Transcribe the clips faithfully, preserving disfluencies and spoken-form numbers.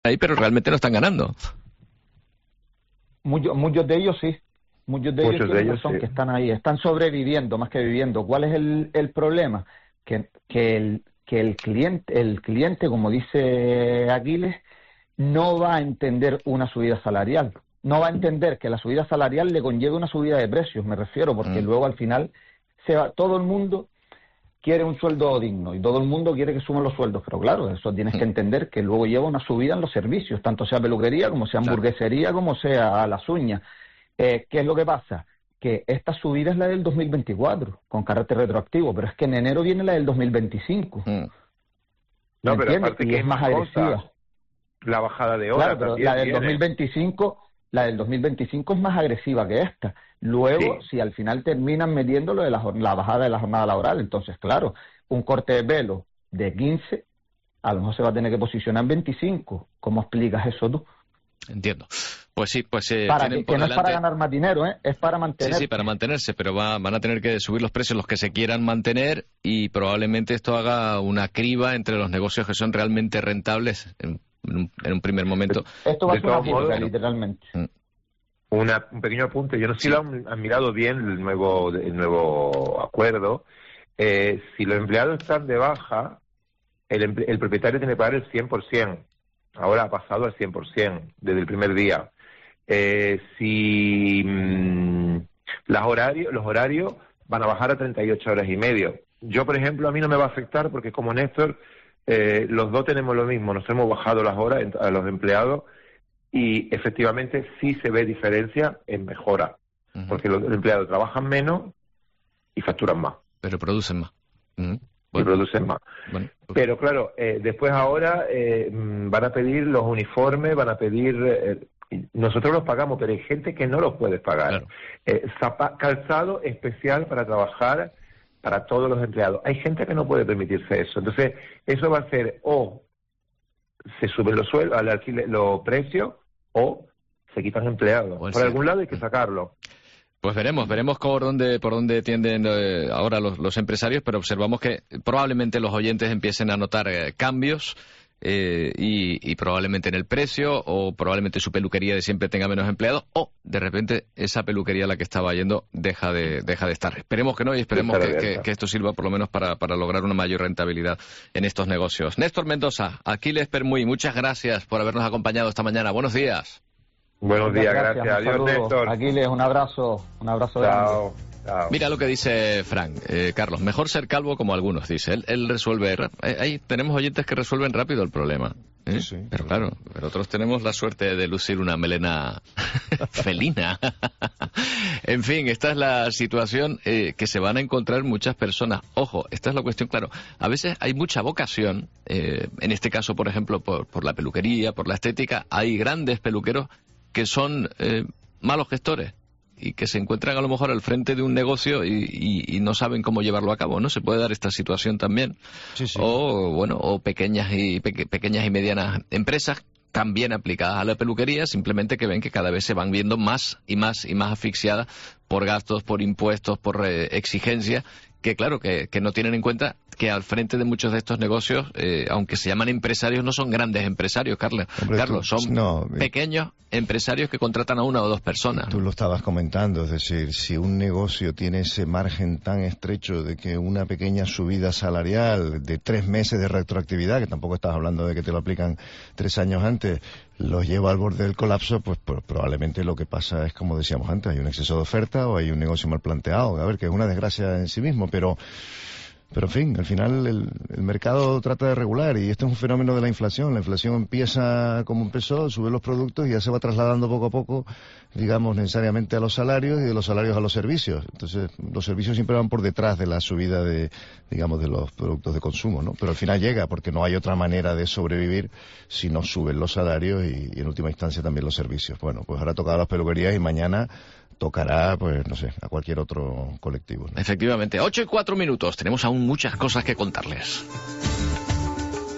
ahí, pero realmente no están ganando. Muchos, muchos de ellos sí. Muchos de Muchos ellos, de ellos son sí. que están ahí, están sobreviviendo más que viviendo. ¿Cuál es el, el problema? Que, que, el, que el cliente, el cliente, como dice Aquiles, no va a entender una subida salarial. No va a entender que la subida salarial le conlleve una subida de precios, me refiero, porque mm. luego al final se va, todo el mundo quiere un sueldo digno y todo el mundo quiere que suban los sueldos, pero claro, eso tienes que entender que luego lleva una subida en los servicios, tanto sea peluquería, como sea hamburguesería, como sea a las uñas. Eh, ¿Qué es lo que pasa? Que esta subida es la del dos mil veinticuatro, con carácter retroactivo, pero es que en enero viene la del dos mil veinticinco. Mm. No, pero aparte y que es más agresiva. La bajada de hora claro, pero también la del viene. dos mil veinticinco, la del dos mil veinticinco es más agresiva que esta. Luego, sí. si al final terminan metiéndolo de la, la bajada de la jornada laboral, entonces, claro, un corte de pelo de quince, a lo mejor se va a tener que posicionar en veinticinco. ¿Cómo explicas eso tú? Entiendo. Pues sí, pues eh, para tienen que, por que no delante... es para ganar más dinero, ¿eh? Es para mantenerse. Sí, sí, para mantenerse, pero va, van a tener que subir los precios los que se quieran mantener y probablemente esto haga una criba entre los negocios que son realmente rentables en, en, un, en un primer momento. Esto va de a ser una modos, criba, literalmente. Una, un pequeño apunte. Yo no sé sí. si lo han, han mirado bien el nuevo, el nuevo acuerdo. Eh, si los empleados están de baja, el, el propietario tiene que pagar el cien por ciento. Ahora ha pasado al cien por ciento desde el primer día. Eh, si mmm, las horarios, los horarios van a bajar a treinta y ocho horas y medio. Yo, por ejemplo, a mí no me va a afectar porque como Néstor, eh, los dos tenemos lo mismo. Nos hemos bajado las horas a los empleados y efectivamente sí se ve diferencia en mejora. Uh-huh. Porque los empleados trabajan menos y facturan más. Pero producen más. Uh-huh. Bueno. Y producen más. Bueno, pues... Pero claro, eh, después ahora eh, van a pedir los uniformes, van a pedir... Eh, nosotros los pagamos, pero hay gente que no los puede pagar. Claro. Eh, zapa, calzado especial para trabajar para todos los empleados. Hay gente que no puede permitirse eso. Entonces, eso va a ser o se suben los sueldos, al alquiler, los precios, o se quitan empleados. Pues por sí. algún lado hay que sacarlo. Pues veremos, veremos por dónde, por dónde tienden eh, ahora los, los empresarios, pero observamos que probablemente los oyentes empiecen a notar eh, cambios eh, y, y probablemente en el precio, o probablemente su peluquería de siempre tenga menos empleados, o de repente esa peluquería a la que estaba yendo deja de, deja de estar. Esperemos que no y esperemos que, que, que esto sirva por lo menos para, para lograr una mayor rentabilidad en estos negocios. Néstor Mendoza, Aquiles Permuy, muchas gracias por habernos acompañado esta mañana. Buenos días. Buenos días, gracias. gracias. Adiós, Néstor. Aquiles, un abrazo, un abrazo Chao. grande. Chao. Mira lo que dice Frank, eh, Carlos, mejor ser calvo como algunos, dice. Él, él resuelve, eh, ahí tenemos oyentes que resuelven rápido el problema. ¿eh? Sí, sí, pero claro, pero otros tenemos la suerte de lucir una melena felina. En fin, esta es la situación eh, que se van a encontrar muchas personas. Ojo, esta es la cuestión, claro. A veces hay mucha vocación, eh, en este caso, por ejemplo, por, por la peluquería, por la estética. Hay grandes peluqueros que son eh, malos gestores y que se encuentran a lo mejor al frente de un negocio y, y, y no saben cómo llevarlo a cabo, ¿no? Se puede dar esta situación también. Sí, sí. O, bueno, o pequeñas y peque, pequeñas y medianas empresas también aplicadas a la peluquería, simplemente que ven que cada vez se van viendo más y más y más asfixiadas por gastos, por impuestos, por eh, exigencias, que claro, que, que no tienen en cuenta que al frente de muchos de estos negocios, eh, aunque se llaman empresarios, no son grandes empresarios, Carlos. Hombre, Carlos, tú, son no, pequeños empresarios que contratan a una o dos personas. Tú lo estabas comentando, es decir, si un negocio tiene ese margen tan estrecho de que una pequeña subida salarial de tres meses de retroactividad, que tampoco estás hablando de que te lo aplican tres años antes, los lleva al borde del colapso, pues, pues probablemente lo que pasa es, como decíamos antes, hay un exceso de oferta o hay un negocio mal planteado. A ver, que es una desgracia en sí mismo, pero... Pero, en fin, al final el, el mercado trata de regular y este es un fenómeno de la inflación. La inflación empieza como empezó, sube los productos y ya se va trasladando poco a poco, digamos, necesariamente a los salarios y de los salarios a los servicios. Entonces, los servicios siempre van por detrás de la subida de, digamos, de los productos de consumo, ¿no? Pero al final llega porque no hay otra manera de sobrevivir si no suben los salarios y, y en última instancia también los servicios. Bueno, pues ahora tocado las peluquerías y mañana tocará, pues, no sé, a cualquier otro colectivo, ¿no? Efectivamente. Ocho y cuatro minutos. Tenemos aún muchas cosas que contarles.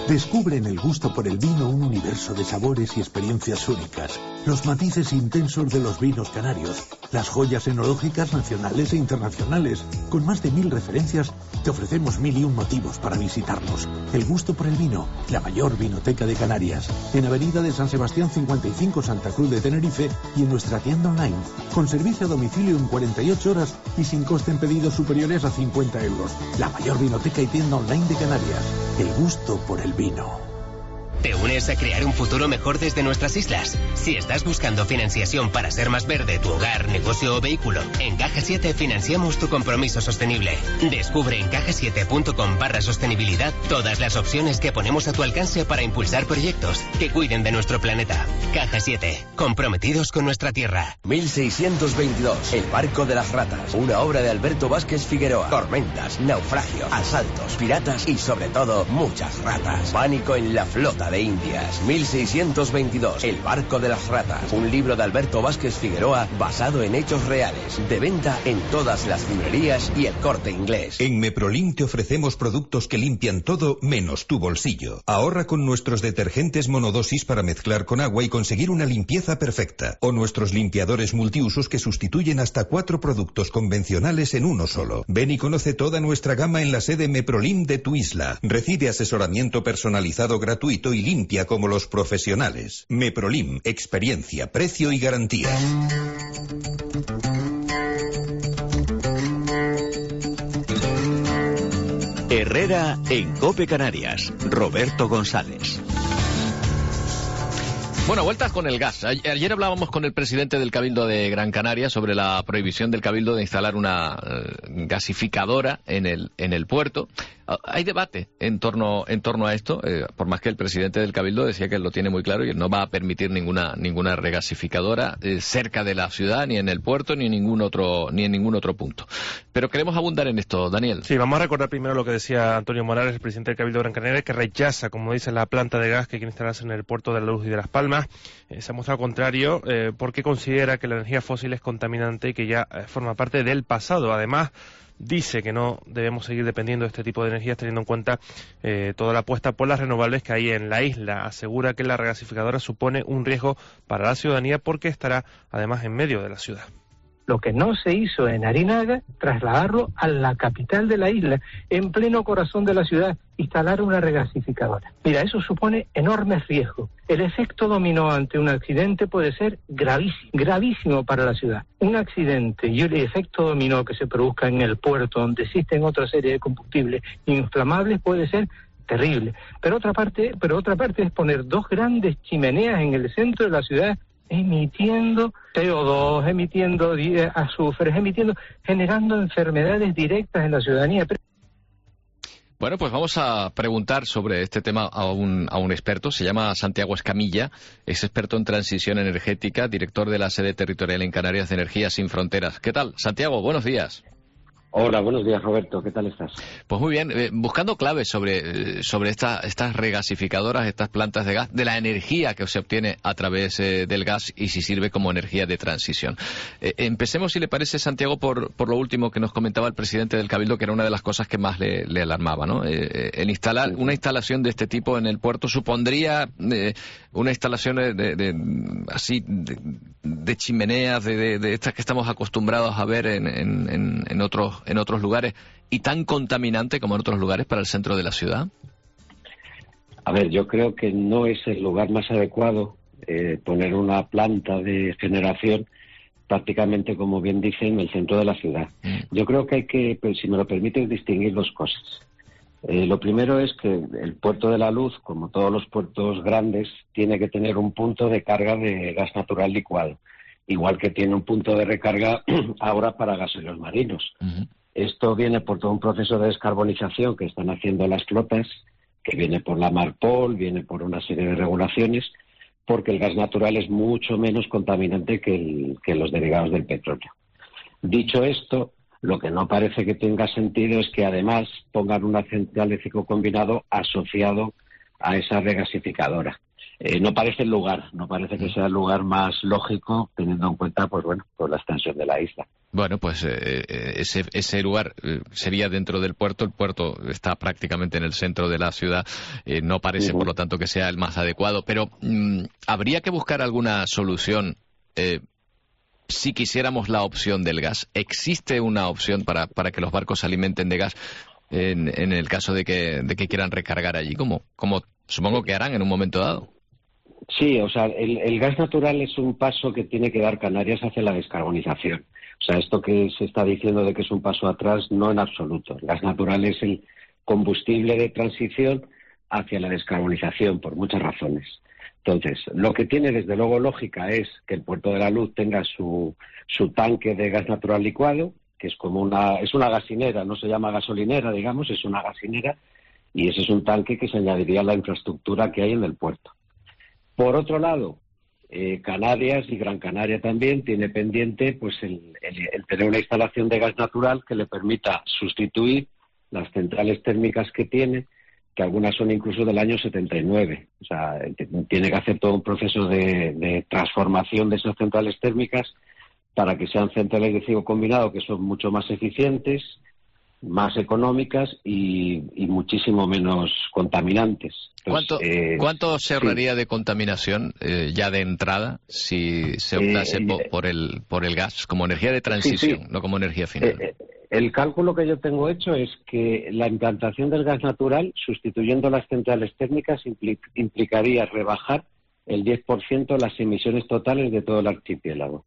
Descubre en El Gusto por el Vino un universo de sabores y experiencias únicas, los matices intensos de los vinos canarios, las joyas enológicas nacionales e internacionales. Con más de mil referencias, te ofrecemos mil y un motivos para visitarnos. El Gusto por el Vino, la mayor vinoteca de Canarias, en Avenida de San Sebastián cincuenta y cinco, Santa Cruz de Tenerife, y en nuestra tienda online, con servicio a domicilio en cuarenta y ocho horas y sin coste en pedidos superiores a cincuenta euros. La mayor vinoteca y tienda online de Canarias. El Gusto por el Vino. ¿Te unes a crear un futuro mejor desde nuestras islas? Si estás buscando financiación para ser más verde tu hogar, negocio o vehículo, en Caja siete financiamos tu compromiso sostenible. Descubre en caja siete punto com barra sostenibilidad todas las opciones que ponemos a tu alcance para impulsar proyectos que cuiden de nuestro planeta. Caja siete, comprometidos con nuestra tierra. mil seiscientos veintidós, El barco de las ratas, una obra de Alberto Vázquez Figueroa. Tormentas, naufragios, asaltos, piratas y sobre todo muchas ratas. Pánico en la flota de Indias. mil seiscientos veintidós, El barco de las ratas, un libro de Alberto Vázquez Figueroa basado en hechos reales. De venta en todas las librerías y El Corte Inglés. En Meprolim te ofrecemos productos que limpian todo menos tu bolsillo. Ahorra con nuestros detergentes monodosis para mezclar con agua y conseguir una limpieza perfecta. O nuestros limpiadores multiusos que sustituyen hasta cuatro productos convencionales en uno solo. Ven y conoce toda nuestra gama en la sede Meprolim de tu isla. Recibe asesoramiento personalizado gratuito y limpia como los profesionales. Meprolim, experiencia, precio y garantía. Herrera en COPE Canarias. Roberto González. Bueno, vueltas con el gas. Ayer hablábamos con el presidente del Cabildo de Gran Canaria sobre la prohibición del Cabildo de instalar una uh, gasificadora en el en el puerto. Uh, hay debate en torno en torno a esto, eh, por más que el presidente del Cabildo decía que él lo tiene muy claro y no va a permitir ninguna ninguna regasificadora eh, cerca de la ciudad, ni en el puerto, ni en ningún otro ni en ningún otro punto. Pero queremos abundar en esto, Daniel. Sí, vamos a recordar primero lo que decía Antonio Morales, el presidente del Cabildo de Gran Canaria, que rechaza, como dice, la planta de gas que quiere instalarse en el puerto de La Luz y de Las Palmas. Eh, se ha mostrado contrario eh, porque considera que la energía fósil es contaminante y que ya eh, forma parte del pasado. Además, dice que no debemos seguir dependiendo de este tipo de energías teniendo en cuenta eh, toda la apuesta por las renovables que hay en la isla. Asegura que la regasificadora supone un riesgo para la ciudadanía porque estará además en medio de la ciudad. Lo que no se hizo en Arinaga, trasladarlo a la capital de la isla, en pleno corazón de la ciudad, instalar una regasificadora. Mira, eso supone enormes riesgos. El efecto dominó ante un accidente puede ser gravísimo, gravísimo para la ciudad. Un accidente y el efecto dominó que se produzca en el puerto, donde existen otra serie de combustibles inflamables, puede ser terrible. Pero otra parte, pero otra parte es poner dos grandes chimeneas en el centro de la ciudad, emitiendo C O dos, emitiendo azufres, emitiendo, generando enfermedades directas en la ciudadanía. Bueno, pues vamos a preguntar sobre este tema a un, a un experto. Se llama Santiago Escamilla, es experto en transición energética, director de la sede territorial en Canarias de Energía Sin Fronteras. ¿Qué tal, Santiago? Buenos días. Hola, buenos días, Roberto. ¿Qué tal estás? Pues muy bien. Eh, buscando claves sobre, eh, sobre esta, estas regasificadoras, estas plantas de gas, de la energía que se obtiene a través eh, del gas y si sirve como energía de transición. Eh, empecemos, si le parece, Santiago, por, por lo último que nos comentaba el presidente del Cabildo, que era una de las cosas que más le, le alarmaba, ¿no? Eh, el instalar una instalación de este tipo en el puerto supondría eh, una instalación de, de, de así de, de chimeneas, de, de, de estas que estamos acostumbrados a ver en, en, en, en otros en otros lugares, y tan contaminante como en otros lugares para el centro de la ciudad? A ver, yo creo que no es el lugar más adecuado eh, poner una planta de generación prácticamente, como bien dicen, en el centro de la ciudad. Mm. Yo creo que hay que, pues, si me lo permites, distinguir dos cosas. Eh, lo primero es que el puerto de La Luz, como todos los puertos grandes, tiene que tener un punto de carga de gas natural licuado, igual que tiene un punto de recarga ahora para gasoil marinos. Uh-huh. Esto viene por todo un proceso de descarbonización que están haciendo las flotas, que viene por la Marpol, viene por una serie de regulaciones, porque el gas natural es mucho menos contaminante que, el, que los derivados del petróleo. Dicho esto, lo que no parece que tenga sentido es que además pongan una central de ciclo combinado asociado a esa regasificadora. eh, no parece el lugar, no parece que sea el lugar más lógico, teniendo en cuenta, pues bueno, pues la extensión de la isla. Bueno, pues eh, ese, ese lugar eh, sería dentro del puerto. El puerto está prácticamente en el centro de la ciudad. Eh, no parece, uh-huh. por lo tanto, que sea el más adecuado. Pero mm, habría que buscar alguna solución eh, si quisiéramos la opción del gas. ¿Existe una opción para, para que los barcos se alimenten de gas en, en el caso de que, de que quieran recargar allí? Como, como supongo que harán en un momento dado. Sí, o sea, el, el gas natural es un paso que tiene que dar Canarias hacia la descarbonización. O sea, esto que se está diciendo de que es un paso atrás, no en absoluto. El gas natural es el combustible de transición hacia la descarbonización, por muchas razones. Entonces, lo que tiene desde luego lógica es que el Puerto de la Luz tenga su, su tanque de gas natural licuado, que es como una, es una gasinera, no se llama gasolinera, digamos, es una gasinera, y ese es un tanque que se añadiría a la infraestructura que hay en el puerto. Por otro lado, eh, Canarias y Gran Canaria también tiene pendiente pues el, el, el tener una instalación de gas natural que le permita sustituir las centrales térmicas que tiene, que algunas son incluso del año setenta y nueve. O sea, tiene que hacer todo un proceso de, de transformación de esas centrales térmicas para que sean centrales de ciclo combinado que son mucho más eficientes, más económicas y, y muchísimo menos contaminantes. Entonces, ¿Cuánto, eh, ¿cuánto se ahorraría sí. de contaminación eh, ya de entrada si se optase eh, por, por, el, por el gas como energía de transición, sí, sí. no como energía final? Eh, eh, el cálculo que yo tengo hecho es que la implantación del gas natural, sustituyendo las centrales térmicas, impli implicaría rebajar el diez por ciento las emisiones totales de todo el archipiélago.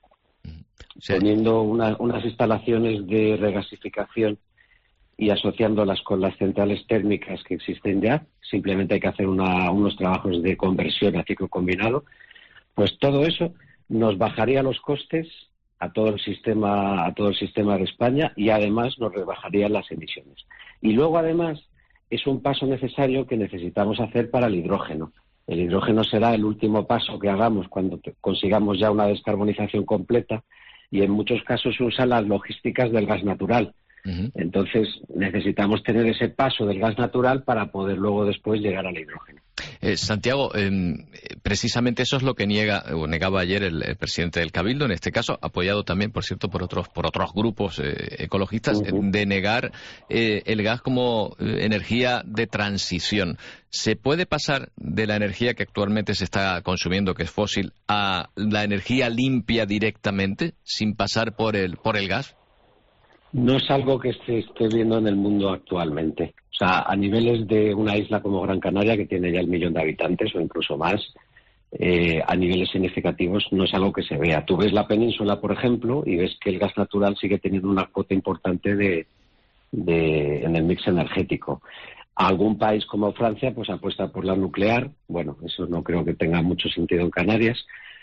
Sí. Poniendo una, unas instalaciones de regasificación y asociándolas con las centrales térmicas que existen ya, simplemente hay que hacer una, unos trabajos de conversión a ciclo combinado, pues todo eso nos bajaría los costes a todo el sistema, a todo el sistema de España y además nos rebajaría las emisiones. Y luego además es un paso necesario que necesitamos hacer para el hidrógeno. El hidrógeno será el último paso que hagamos cuando consigamos ya una descarbonización completa y en muchos casos se usan las logísticas del gas natural. Uh-huh. Entonces necesitamos tener ese paso del gas natural para poder luego después llegar al hidrógeno. Eh, Santiago, eh, precisamente eso es lo que niega o negaba ayer el, el presidente del Cabildo, en este caso apoyado también, por cierto, por otros por otros grupos eh, ecologistas, uh-huh. de negar eh, el gas como eh, energía de transición. ¿Se puede pasar de la energía que actualmente se está consumiendo, que es fósil, a la energía limpia directamente, sin pasar por el por el gas? No es algo que se esté viendo en el mundo actualmente. O sea, a niveles de una isla como Gran Canaria, que tiene ya el millón de habitantes o incluso más, eh, a niveles significativos no es algo que se vea. Tú ves la península, por ejemplo, y ves que el gas natural sigue teniendo una cuota importante de, de, en el mix energético. Algún país como Francia pues apuesta por la nuclear. Bueno, eso no creo que tenga mucho sentido en Canarias,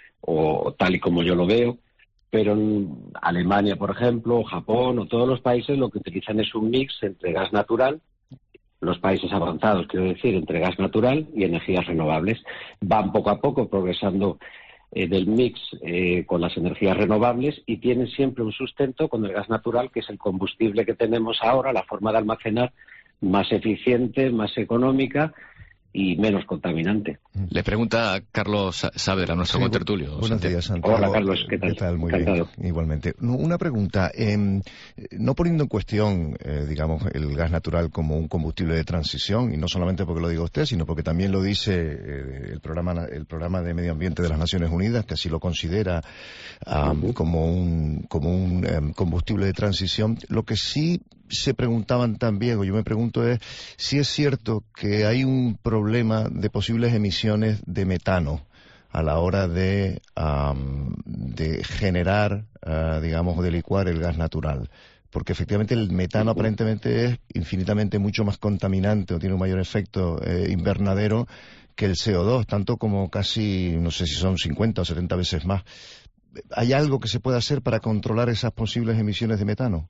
o tal y como yo lo veo. Pero en Alemania, por ejemplo, o Japón, o todos los países lo que utilizan es un mix entre gas natural, los países avanzados, quiero decir, entre gas natural y energías renovables. Van poco a poco progresando eh, del mix eh, con las energías renovables y tienen siempre un sustento con el gas natural, que es el combustible que tenemos ahora, la forma de almacenar más eficiente, más económica y menos contaminante. Le pregunta a Carlos Saavedra, nuestro sí, contertulio. Buenos Santiago. días, Santiago. Hola, Carlos, ¿qué tal? ¿Qué tal? Muy Encantado. bien, igualmente. Una pregunta, eh, no poniendo en cuestión, eh, digamos, el gas natural como un combustible de transición, y no solamente porque lo diga usted, sino porque también lo dice eh, el programa el programa de Medio Ambiente de las Naciones Unidas, que así lo considera um, uh-huh. como un, como un um, combustible de transición. Lo que sí se preguntaban también, o yo me pregunto, es si es cierto que hay un problema de posibles emisiones de metano a la hora de, um, de generar, uh, digamos, de licuar el gas natural. Porque efectivamente el metano aparentemente es infinitamente mucho más contaminante o tiene un mayor efecto eh, invernadero que el C O dos, tanto como casi, no sé si son cincuenta o setenta veces más. ¿Hay algo que se pueda hacer para controlar esas posibles emisiones de metano?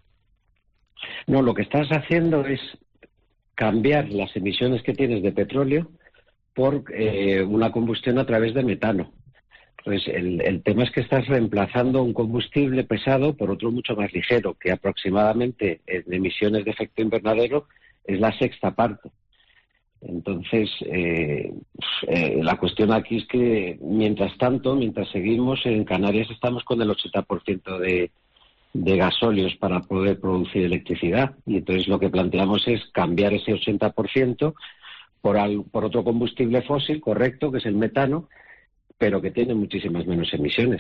No, lo que estás haciendo es cambiar las emisiones que tienes de petróleo por eh, una combustión a través de metano. Entonces, el, el tema es que estás reemplazando un combustible pesado por otro mucho más ligero, que aproximadamente en emisiones de efecto invernadero es la sexta parte. Entonces, eh, eh, la cuestión aquí es que, mientras tanto, mientras seguimos, en Canarias estamos con el ochenta por ciento de, de gasóleos para poder producir electricidad. Y entonces lo que planteamos es cambiar ese ochenta por ciento por, al, por otro combustible fósil, correcto, que es el metano, pero que tiene muchísimas menos emisiones.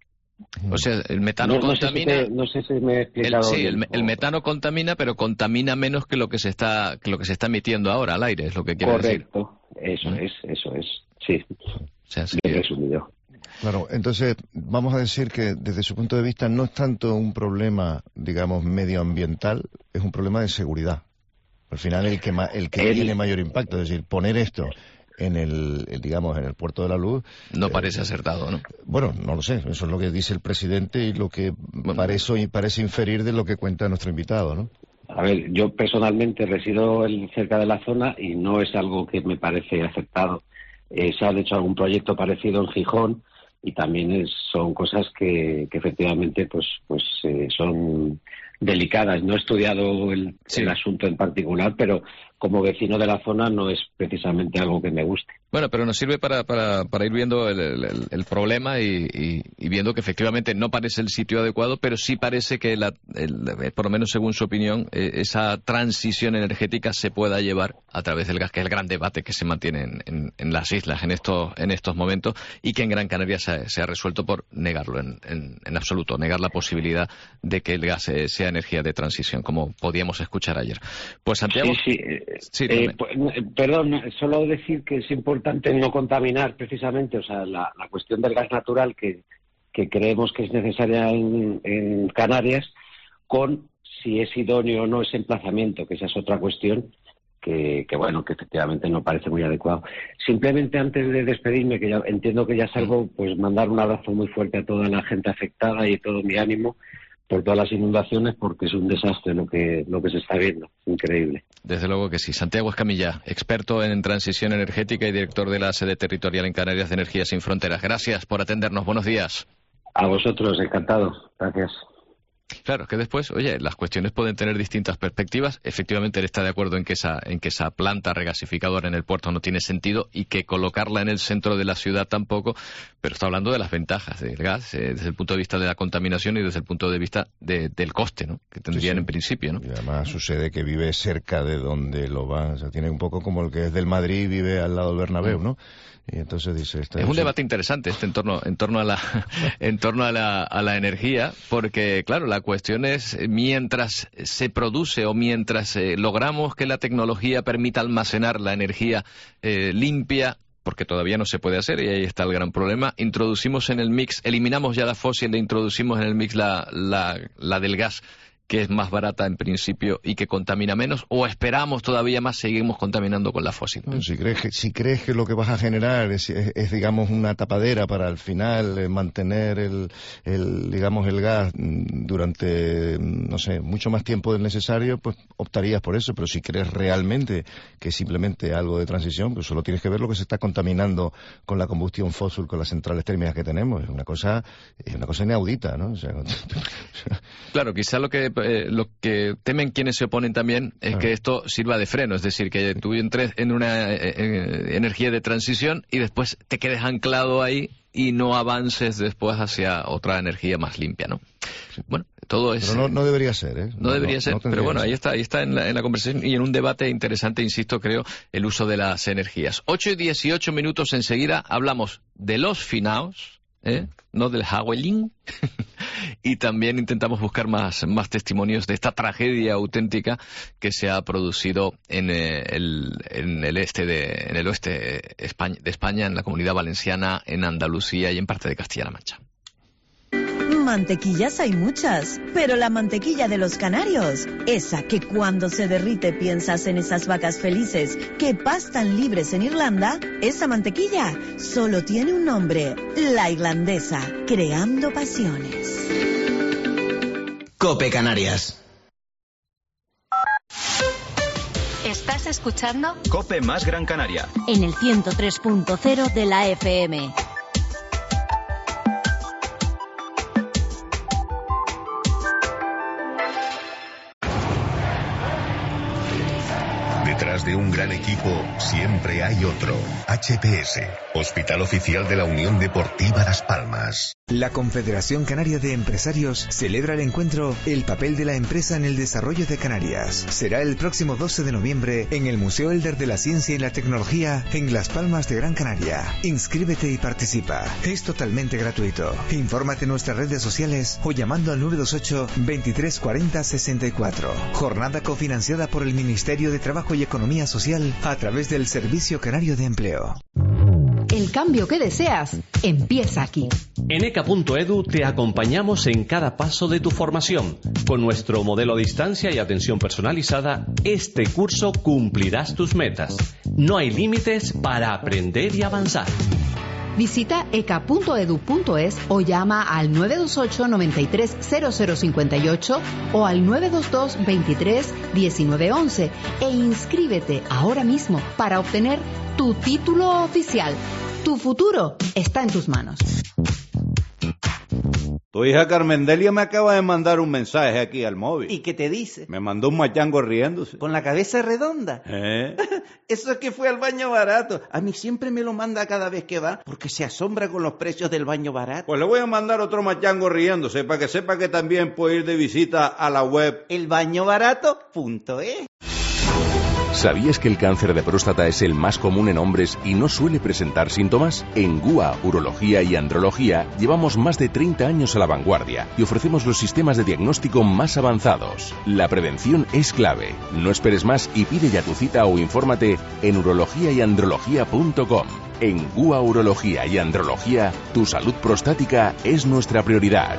O sea, el metano no, no contamina. Sé si te, no sé si me he explicado. El, sí, bien, el, el metano contamina, pero contamina menos que lo que se está que lo que se está emitiendo ahora al aire, es lo que quiere decir. Correcto, eso ¿Mm? es, eso es, sí. O sea, sí. Bien resumido. Claro, entonces vamos a decir que desde su punto de vista no es tanto un problema, digamos, medioambiental, es un problema de seguridad. Al final el que ma, el que el... tiene mayor impacto, es decir, poner esto en el, el, digamos, en el Puerto de la Luz. No eh, parece acertado, ¿no? Bueno, no lo sé, eso es lo que dice el presidente y lo que bueno, parece, parece inferir de lo que cuenta nuestro invitado, ¿no? A ver, yo personalmente resido en, cerca de la zona y no es algo que me parece aceptado. Eh, se ha hecho algún proyecto parecido en Gijón y también es, son cosas que, que efectivamente pues, pues eh, son delicadas. No he estudiado el, sí. el asunto en particular, pero como vecino de la zona no es precisamente algo que me guste. Bueno, pero nos sirve para, para, para ir viendo el, el, el problema y, y, y viendo que efectivamente no parece el sitio adecuado, pero sí parece que, la, el, por lo menos según su opinión, eh, esa transición energética se pueda llevar a través del gas, que es el gran debate que se mantiene en, en, en las islas en estos, en estos momentos y que en Gran Canaria se, se ha resuelto por negarlo en, en, en absoluto, negar la posibilidad de que el gas eh, sea energía de transición, como podíamos escuchar ayer. Pues Santiago... Sí, sí. Sí, eh, pues, perdón, solo decir que es importante no contaminar precisamente, o sea, la, la cuestión del gas natural que, que creemos que es necesaria en, en Canarias, con si es idóneo o no ese emplazamiento, que esa es otra cuestión que, que bueno, que efectivamente no parece muy adecuado. Simplemente antes de despedirme, que ya entiendo que ya salgo, pues mandar un abrazo muy fuerte a toda la gente afectada y todo mi ánimo por todas las inundaciones, porque es un desastre lo que lo que se está viendo, increíble. Desde luego que sí. Santiago Escamilla, experto en transición energética y director de la sede territorial en Canarias de Energía Sin Fronteras. Gracias por atendernos. Buenos días. A vosotros, encantado. Gracias. Claro, que después, oye, las cuestiones pueden tener distintas perspectivas. Efectivamente, él está de acuerdo en que esa en que esa planta regasificadora en el puerto no tiene sentido y que colocarla en el centro de la ciudad tampoco, pero está hablando de las ventajas del gas eh, desde el punto de vista de la contaminación y desde el punto de vista de, del coste, ¿no? Que tendrían sí, sí. en principio, ¿no? Y además sucede que vive cerca de donde lo va, o sea, tiene un poco como el que es del Madrid y vive al lado del Bernabéu, ¿no? Y entonces dice, es un debate interesante este en torno en torno a la en torno a la a la energía, porque claro, la cuestión es mientras se produce o mientras eh, logramos que la tecnología permita almacenar la energía eh, limpia, porque todavía no se puede hacer y ahí está el gran problema, introducimos en el mix, eliminamos ya la fósil e introducimos en el mix la la, la del gas, que es más barata en principio y que contamina menos, o esperamos todavía más, seguimos contaminando con la fósil. No, si crees que si crees que lo que vas a generar es, es, es digamos una tapadera para al final eh, mantener el, el digamos el gas durante no sé mucho más tiempo del necesario, pues optarías por eso. Pero si crees realmente que es simplemente algo de transición, pues solo tienes que ver lo que se está contaminando con la combustión fósil, con las centrales térmicas que tenemos. Es una cosa es una cosa inaudita, ¿no? O sea, claro, quizá lo que Eh, lo que temen quienes se oponen también es que esto sirva de freno, es decir, que tú entres en una eh, eh, energía de transición y después te quedes anclado ahí y no avances después hacia otra energía más limpia, ¿no? Bueno, todo es... Pero no, no debería ser, ¿eh? No, no debería no, ser, no pero bueno, ahí está, ahí está en la, en la conversación y en un debate interesante, insisto, creo, el uso de las energías. ocho y dieciocho minutos enseguida hablamos de los finaos, ¿eh? No del Hawelin. Y también intentamos buscar más, más testimonios de esta tragedia auténtica que se ha producido en el, en el este de, en el oeste de España, de España, en la Comunidad Valenciana, en Andalucía y en parte de Castilla-La Mancha. Mantequillas hay muchas, pero la mantequilla de los canarios, esa que cuando se derrite piensas en esas vacas felices que pastan libres en Irlanda, esa mantequilla solo tiene un nombre, la irlandesa, creando pasiones. COPE Canarias. ¿Estás escuchando? COPE más Gran Canaria. En el ciento tres punto cero de la F M. Detrás detrás de un gran equipo siempre hay otro. H P S, Hospital Oficial de la Unión Deportiva Las Palmas. La Confederación Canaria de Empresarios celebra el encuentro El papel de la empresa en el desarrollo de Canarias. Será el próximo doce de noviembre en el Museo Elder de la Ciencia y la Tecnología en Las Palmas de Gran Canaria. Inscríbete y participa. Es totalmente gratuito. Infórmate en nuestras redes sociales o llamando al nueve dos ocho, veintitrés cuarenta, sesenta y cuatro. Jornada cofinanciada por el Ministerio de Trabajo y Economía Social a través del Servicio Canario de Empleo. El cambio que deseas empieza aquí. En eca punto edu te acompañamos en cada paso de tu formación. Con nuestro modelo a distancia y atención personalizada, este curso cumplirás tus metas. No hay límites para aprender y avanzar. Visita eca punto edu punto es o llama al nueve dos ocho, noventa y tres, cero cero cincuenta y ocho o al nueve dos dos, veintitrés, diecinueve once e inscríbete ahora mismo para obtener tu título oficial. Tu futuro está en tus manos. Tu hija Carmendelia me acaba de mandar un mensaje aquí al móvil. ¿Y qué te dice? Me mandó un machango riéndose. ¿Con la cabeza redonda? ¿Eh? Eso es que fue al baño barato. A mí siempre me lo manda cada vez que va, porque se asombra con los precios del baño barato. Pues le voy a mandar otro machango riéndose, para que sepa que también puede ir de visita a la web el baño barato punto es. ¿Sabías que el cáncer de próstata es el más común en hombres y no suele presentar síntomas? En G U A Urología y Andrología llevamos más de treinta años a la vanguardia y ofrecemos los sistemas de diagnóstico más avanzados. La prevención es clave. No esperes más y pide ya tu cita o infórmate en urología y andrología punto com. En G U A Urología y Andrología, tu salud prostática es nuestra prioridad.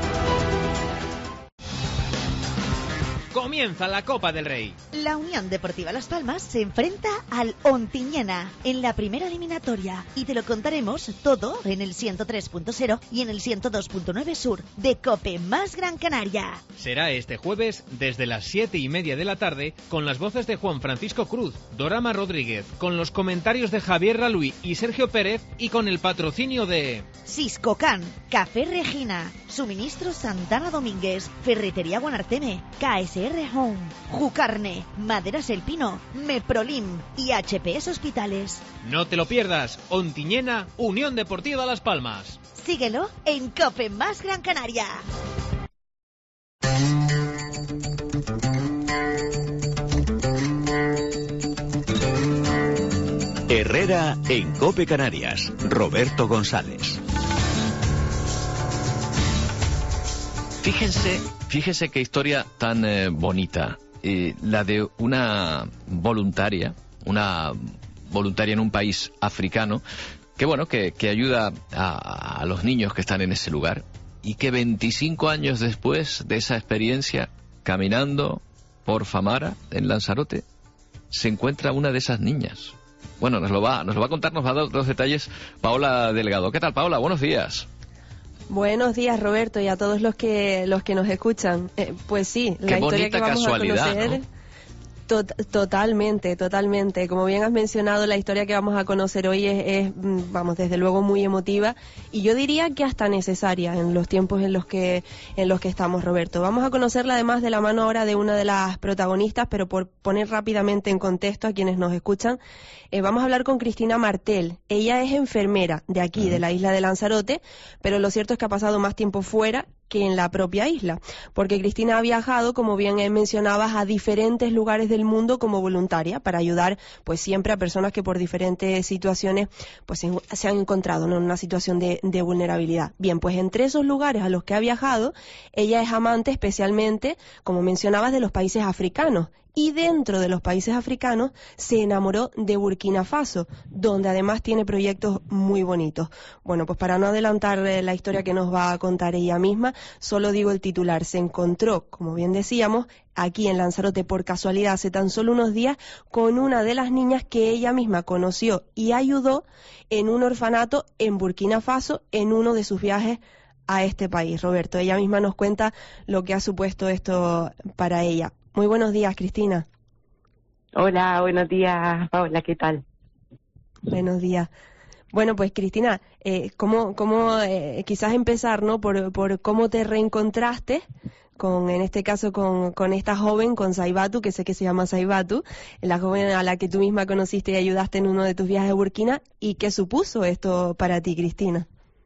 Comienza la Copa del Rey. La Unión Deportiva Las Palmas se enfrenta al Ontinyena en la primera eliminatoria y te lo contaremos todo en el ciento tres punto cero y en el ciento dos punto nueve Sur de COPE más Gran Canaria. Será este jueves desde las siete y media de la tarde con las voces de Juan Francisco Cruz, Dorama Rodríguez, con los comentarios de Javier Raluí y Sergio Pérez y con el patrocinio de Siscocan, Café Regina, Suministro Santana Domínguez, Ferretería Guanarteme, K S R Home, Jucarne, Maderas El Pino, Meprolim y H P S Hospitales. No te lo pierdas, Ontinyena, Unión Deportiva Las Palmas. Síguelo en COPE más Gran Canaria. Herrera en COPE Canarias. Roberto González. Fíjense, fíjense qué historia tan eh, bonita. Eh, la de una voluntaria, una voluntaria en un país africano, que bueno, que, que ayuda a, a los niños que están en ese lugar y que veinticinco años después de esa experiencia, caminando por Famara, en Lanzarote, se encuentra una de esas niñas. Bueno, nos lo va, nos lo va a contar, nos va a dar los detalles Paola Delgado. ¿Qué tal, Paola? Buenos días. Buenos días, Roberto, y a todos los que los que nos escuchan. Eh, pues sí, Qué la historia que vamos a conocer... ¿no? To- totalmente, totalmente. Como bien has mencionado, la historia que vamos a conocer hoy es, es, vamos, desde luego muy emotiva y yo diría que hasta necesaria en los tiempos en los que en los que estamos, Roberto. Vamos a conocerla además de la mano ahora de una de las protagonistas, pero por poner rápidamente en contexto a quienes nos escuchan, eh, vamos a hablar con Cristina Martel. Ella es enfermera de aquí, de la isla de Lanzarote, pero lo cierto es que ha pasado más tiempo fuera que en la propia isla, porque Cristina ha viajado, como bien mencionabas, a diferentes lugares del mundo como voluntaria para ayudar, pues siempre a personas que por diferentes situaciones, pues se han encontrado, ¿no?, en una situación de, de vulnerabilidad. Bien, pues entre esos lugares a los que ha viajado, ella es amante especialmente, como mencionabas, de los países africanos. Y dentro de los países africanos se enamoró de Burkina Faso, donde además tiene proyectos muy bonitos. Bueno, pues para no adelantar la historia que nos va a contar ella misma, solo digo el titular. Se encontró, como bien decíamos, aquí en Lanzarote por casualidad hace tan solo unos días con una de las niñas que ella misma conoció y ayudó en un orfanato en Burkina Faso en uno de sus viajes a este país. Roberto, ella misma nos cuenta lo que ha supuesto esto para ella. Muy buenos días, Cristina. Hola, buenos días, Paola, ¿qué tal? Buenos días. Bueno, pues Cristina, eh, ¿cómo, cómo eh, quizás empezar, ¿no? Por, por cómo te reencontraste con, en este caso, con, con esta joven, con Saibatu, que sé que se llama Saibatu, la joven a la que tú misma conociste y ayudaste en uno de tus viajes a Burkina, y qué supuso esto para ti, Cristina.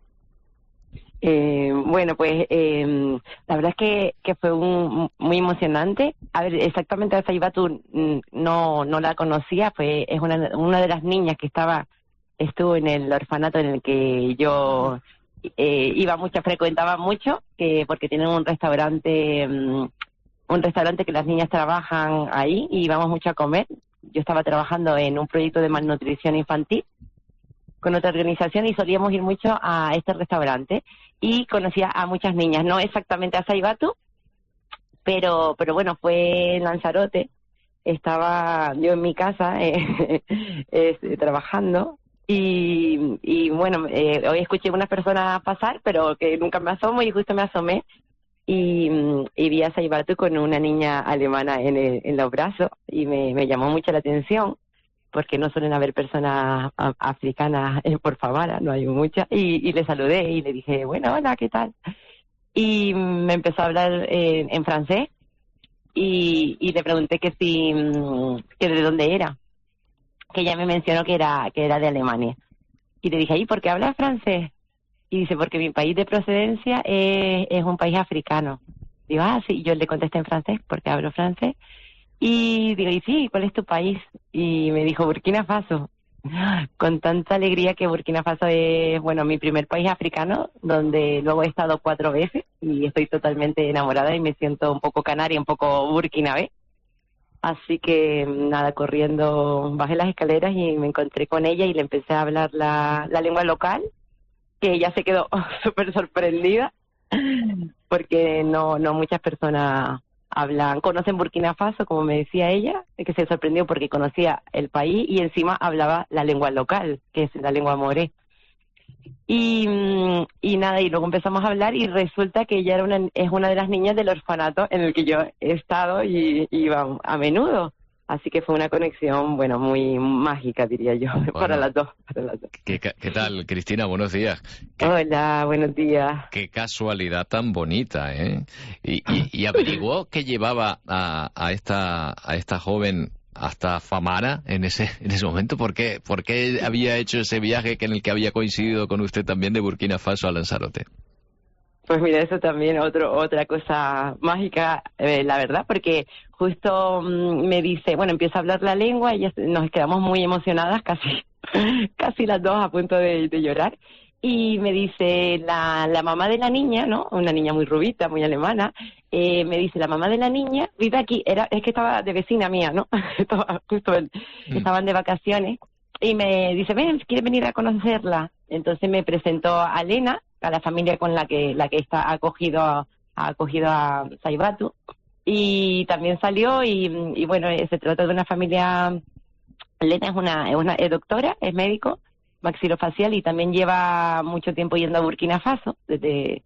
Eh, bueno, pues eh, la verdad es que, que fue un, muy emocionante. A ver, exactamente a Saibatu no, no la conocía, fue es una, una de las niñas que estaba estuvo en el orfanato en el que yo eh, iba mucho, frecuentaba mucho, que porque tienen un restaurante, um, un restaurante que las niñas trabajan ahí y íbamos mucho a comer. Yo estaba trabajando en un proyecto de malnutrición infantil con otra organización y solíamos ir mucho a este restaurante y conocía a muchas niñas, no exactamente a Saibatu, pero pero bueno, fue en Lanzarote, estaba yo en mi casa eh, eh, trabajando. Y, y bueno, eh, hoy escuché a unas personas pasar, pero que nunca me asomo, y justo me asomé y, y vi a Saibatu con una niña alemana en, el, en los brazos y me, me llamó mucho la atención porque no suelen haber personas a, africanas eh, por Favara, no hay muchas, y, y le saludé y le dije, bueno, hola, ¿qué tal? Y me empezó a hablar eh, en francés y, y le pregunté que si, que de dónde era, que ella me mencionó que era que era de Alemania. Y le dije, ¿y por qué hablas francés? Y dice, porque mi país de procedencia es, es un país africano. Digo, ah, sí, yo le contesté en francés, porque hablo francés. Y digo, y sí, ¿cuál es tu país? Y me dijo, Burkina Faso. Con tanta alegría que Burkina Faso es, bueno, mi primer país africano, donde luego he estado cuatro veces y estoy totalmente enamorada y me siento un poco canaria, un poco burkinabé. Así que nada, corriendo bajé las escaleras y me encontré con ella y le empecé a hablar la, la lengua local, que ella se quedó súper sorprendida porque no no muchas personas hablan, conocen Burkina Faso, como me decía ella, que se sorprendió porque conocía el país y encima hablaba la lengua local, que es la lengua moré. Y, y nada, y luego empezamos a hablar y resulta que ella era una, es una de las niñas del orfanato en el que yo he estado y iba a menudo. Así que fue una conexión, bueno, muy mágica, diría yo, bueno, para las dos. Para las dos. ¿Qué, ¿Qué tal, Cristina? Buenos días. ¿Qué, Hola, buenos días. Qué casualidad tan bonita, ¿eh? Y, y, y averiguó qué llevaba a, a, esta, a esta joven hasta Famara en ese en ese momento. ¿Por qué, ¿Por qué había hecho ese viaje en el que había coincidido con usted también de Burkina Faso a Lanzarote? Pues mira, eso también otro otra cosa mágica, eh, la verdad, porque justo mmm, me dice, bueno, empieza a hablar la lengua y ya nos quedamos muy emocionadas, casi casi las dos a punto de, de llorar. Y me dice la, la mamá de la niña, ¿no? Una niña muy rubita, muy alemana. Eh, me dice, la mamá de la niña vive aquí. Era, es que estaba de vecina mía, ¿no? Estaba justo el, mm. Estaban de vacaciones. Y me dice, ven, ¿quieres venir a conocerla? Entonces me presentó a Elena, a la familia con la que la que está acogido a, ha acogido a Saibatu. Y también salió y, y bueno, se trata de una familia. Elena es una, es una es doctora, es médico maxilofacial y también lleva mucho tiempo yendo a Burkina Faso, desde,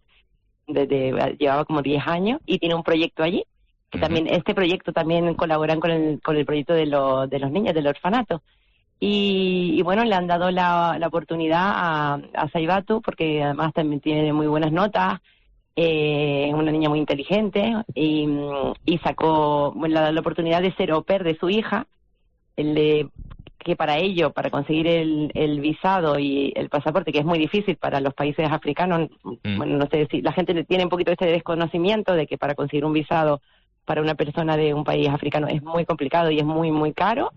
desde llevaba como diez años y tiene un proyecto allí, que uh-huh. también este proyecto también colaboran con el con el proyecto de, lo, de los niños del orfanato. Y, y bueno, le han dado la, la oportunidad a, a Saibatu, porque además también tiene muy buenas notas, eh, es una niña muy inteligente, y, y sacó, bueno, le ha dado la oportunidad de ser au pair de su hija, el de que para ello, para conseguir el, el visado y el pasaporte, que es muy difícil para los países africanos, mm. bueno, no sé si la gente tiene un poquito este desconocimiento de que para conseguir un visado para una persona de un país africano es muy complicado y es muy, muy caro,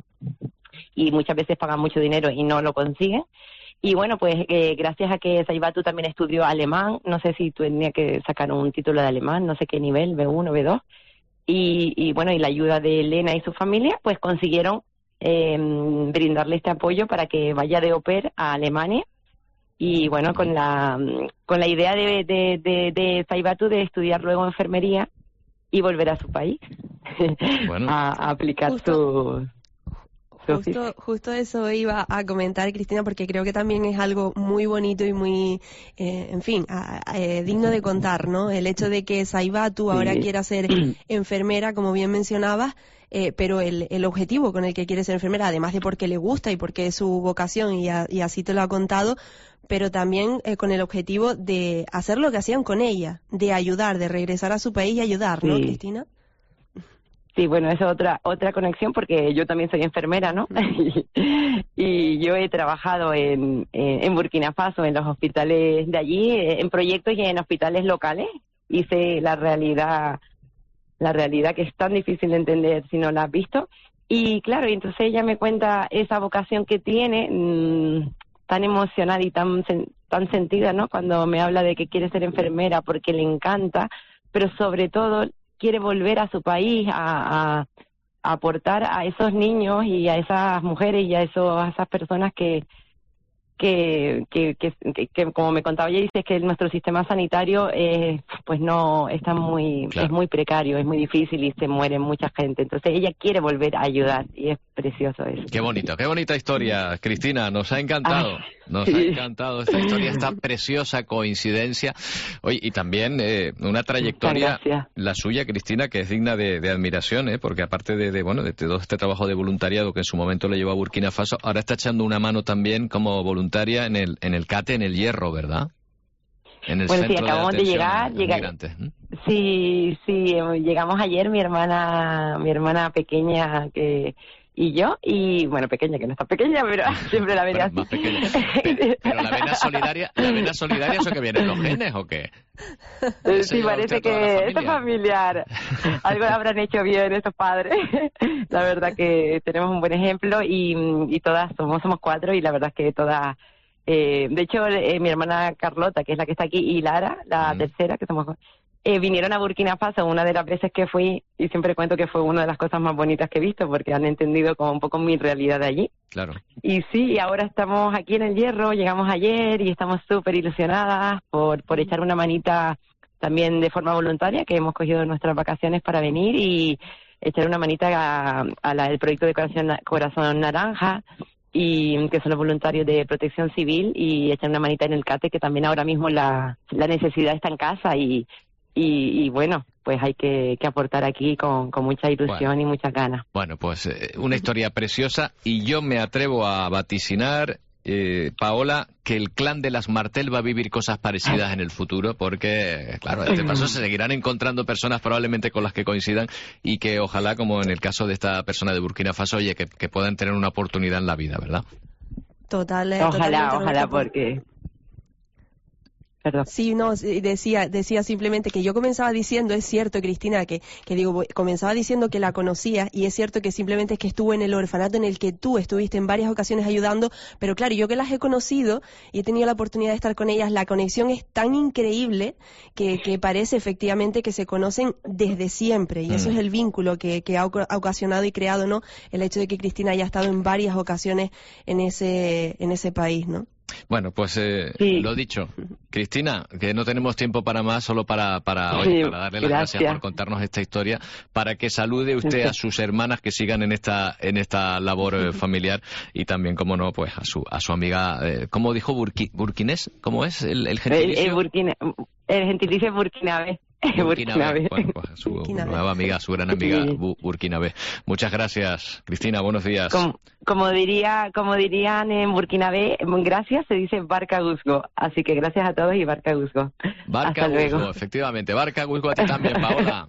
y muchas veces pagan mucho dinero y no lo consiguen. Y bueno, pues eh, gracias a que Saibatu también estudió alemán, no sé si tenía que sacar un título de alemán, no sé qué nivel, B uno, B dos, y, y bueno, y la ayuda de Elena y su familia, pues consiguieron Eh, brindarle este apoyo para que vaya de au pair a Alemania y bueno, con la con la idea de, de, de, de Saibatu de estudiar luego enfermería y volver a su país bueno. a, a aplicar justo, su Justo, justo eso iba a comentar, Cristina, porque creo que también es algo muy bonito y muy, eh, en fin, a, a, eh, digno de contar, ¿no? El hecho de que Saibatu ahora sí. quiera ser enfermera, como bien mencionabas, eh, pero el, el objetivo con el que quiere ser enfermera, además de porque le gusta y porque es su vocación, y, a, y así te lo ha contado, pero también eh, con el objetivo de hacer lo que hacían con ella, de ayudar, de regresar a su país y ayudar, ¿no, sí. Cristina? Sí, bueno, esa es otra otra conexión, porque yo también soy enfermera, ¿no? Y yo he trabajado en, en, en Burkina Faso, en los hospitales de allí, en proyectos y en hospitales locales, y sé la realidad, la realidad que es tan difícil de entender si no la has visto. Y claro, y entonces ella me cuenta esa vocación que tiene, mmm, tan emocionada y tan, tan sentida, ¿no? Cuando me habla de que quiere ser enfermera porque le encanta, pero sobre todo quiere volver a su país a, a, a aportar a esos niños y a esas mujeres y a, esos, a esas personas que que, que, que, que, que como me contaba ella, dice que nuestro sistema sanitario eh, pues no está muy claro. es muy precario, es muy difícil y se muere mucha gente. Entonces ella quiere volver a ayudar y es precioso eso. Qué bonito, qué bonita historia, Cristina, nos ha encantado. Ay, nos sí. ha encantado esta historia, esta preciosa coincidencia. Oye, y también eh, una trayectoria, la suya, Cristina, que es digna de, de admiración, ¿eh? Porque aparte de, de bueno de todo este trabajo de voluntariado que en su momento le llevó a Burkina Faso, ahora está echando una mano también como voluntaria en el en el CATE, en el Hierro, ¿verdad? En el bueno, centro sí, acabamos de, de llegar, llegar sí, sí, llegamos ayer, mi hermana, mi hermana pequeña que y yo, y bueno, pequeña, que no está pequeña, pero siempre la veré así. Más pequeña. Pero, pero la vena solidaria, la vena solidaria, ¿eso que viene en los genes o qué? Sí, parece que esto es familiar. Algo habrán hecho bien estos padres. La verdad que tenemos un buen ejemplo y, y todas somos, somos cuatro y la verdad es que todas... Eh, de hecho, eh, mi hermana Carlota, que es la que está aquí, y Lara, la mm. tercera, que somos... Eh, vinieron a Burkina Faso una de las veces que fui y siempre cuento que fue una de las cosas más bonitas que he visto porque han entendido como un poco mi realidad de allí. Claro. Y sí, ahora estamos aquí en el Hierro, llegamos ayer y estamos súper ilusionadas por, por echar una manita también de forma voluntaria, que hemos cogido nuestras vacaciones para venir y echar una manita a, a la, el proyecto de Corazón, Corazón Naranja, y que son los voluntarios de Protección Civil, y echar una manita en el CATE, que también ahora mismo la, la necesidad está en casa y Y, y bueno, pues hay que, que aportar aquí con, con mucha ilusión bueno, y muchas ganas. Bueno, pues eh, una historia preciosa, y yo me atrevo a vaticinar, eh, Paola, que el clan de las Martel va a vivir cosas parecidas en el futuro, porque, claro, de este paso se seguirán encontrando personas probablemente con las que coincidan y que ojalá, como en el caso de esta persona de Burkina Faso, oye, que, que puedan tener una oportunidad en la vida, ¿verdad? Total, eh, ojalá, ojalá, porque... Perdón. Sí, no, decía, decía simplemente que yo comenzaba diciendo, es cierto, Cristina, que, que digo, comenzaba diciendo que la conocía, y es cierto que simplemente es que estuvo en el orfanato en el que tú estuviste en varias ocasiones ayudando, pero claro, yo que las he conocido y he tenido la oportunidad de estar con ellas, la conexión es tan increíble que, que parece efectivamente que se conocen desde siempre, y mm. eso es el vínculo que, que ha ocasionado y creado, ¿no? El hecho de que Cristina haya estado en varias ocasiones en ese, en ese país, ¿no? Bueno, pues eh, sí. lo dicho, Cristina, que no tenemos tiempo para más, solo para para, oye, sí, para darle las gracias. gracias por contarnos esta historia, para que salude usted a sus hermanas que sigan en esta en esta labor eh, familiar, y también, como no, pues a su a su amiga, eh, ¿cómo dijo? Burki, ¿Burkinés? ¿Cómo es el, el gentilicio? El, el, Burkina, el gentilicio es burkinabé. Burkinabé. Bueno, pues su Burkinabé. Nueva amiga, su gran amiga sí. Burkinabé. Muchas gracias, Cristina, buenos días. Como, como diría, como dirían en Burkinabé, gracias se dice Barca Guzgo, así que gracias a todos y Barca Guzgo. Barca Hasta Guzgo, luego. Efectivamente, Barca Guzgo a ti también, Paola.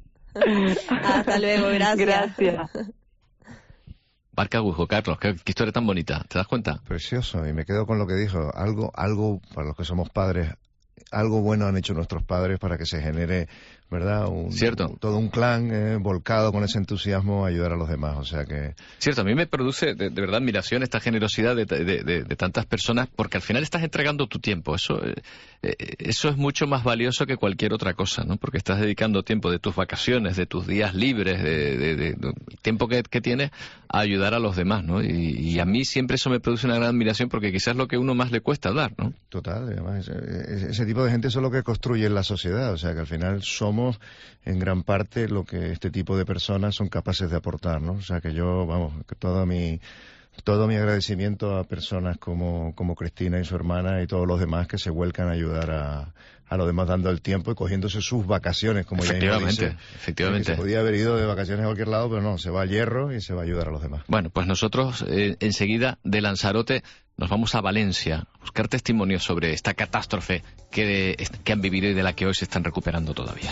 Hasta luego, gracias. Gracias. Barca Guzgo, Carlos, ¿qué, qué historia tan bonita, ¿te das cuenta? Precioso, y me quedo con lo que dijo, algo, algo para los que somos padres, algo bueno han hecho nuestros padres para que se genere, ¿verdad? Un, Cierto. Un, todo un clan eh, volcado con ese entusiasmo a ayudar a los demás, o sea que... Cierto, a mí me produce de, de verdad admiración esta generosidad de, de, de, de tantas personas, porque al final estás entregando tu tiempo, eso, eh, eso es mucho más valioso que cualquier otra cosa, ¿no? Porque estás dedicando tiempo de tus vacaciones, de tus días libres, de, de, de, de tiempo que, que tienes a ayudar a los demás, ¿no? Y, y a mí siempre eso me produce una gran admiración porque quizás es lo que a uno más le cuesta dar, ¿no? Total, además, ese, ese tipo de gente es lo que construye la sociedad, o sea que al final somos en gran parte lo que este tipo de personas son capaces de aportar, ¿no? O sea que yo, vamos, que todo mi todo mi agradecimiento a personas como, como Cristina y su hermana y todos los demás que se vuelcan a ayudar a, a los demás dando el tiempo y cogiéndose sus vacaciones, como ella misma dice. Efectivamente. Se podía haber ido de vacaciones a cualquier lado, pero no, se va a Hierro y se va a ayudar a los demás. Bueno, pues nosotros eh, enseguida de Lanzarote nos vamos a Valencia a buscar testimonios sobre esta catástrofe que, que han vivido y de la que hoy se están recuperando todavía.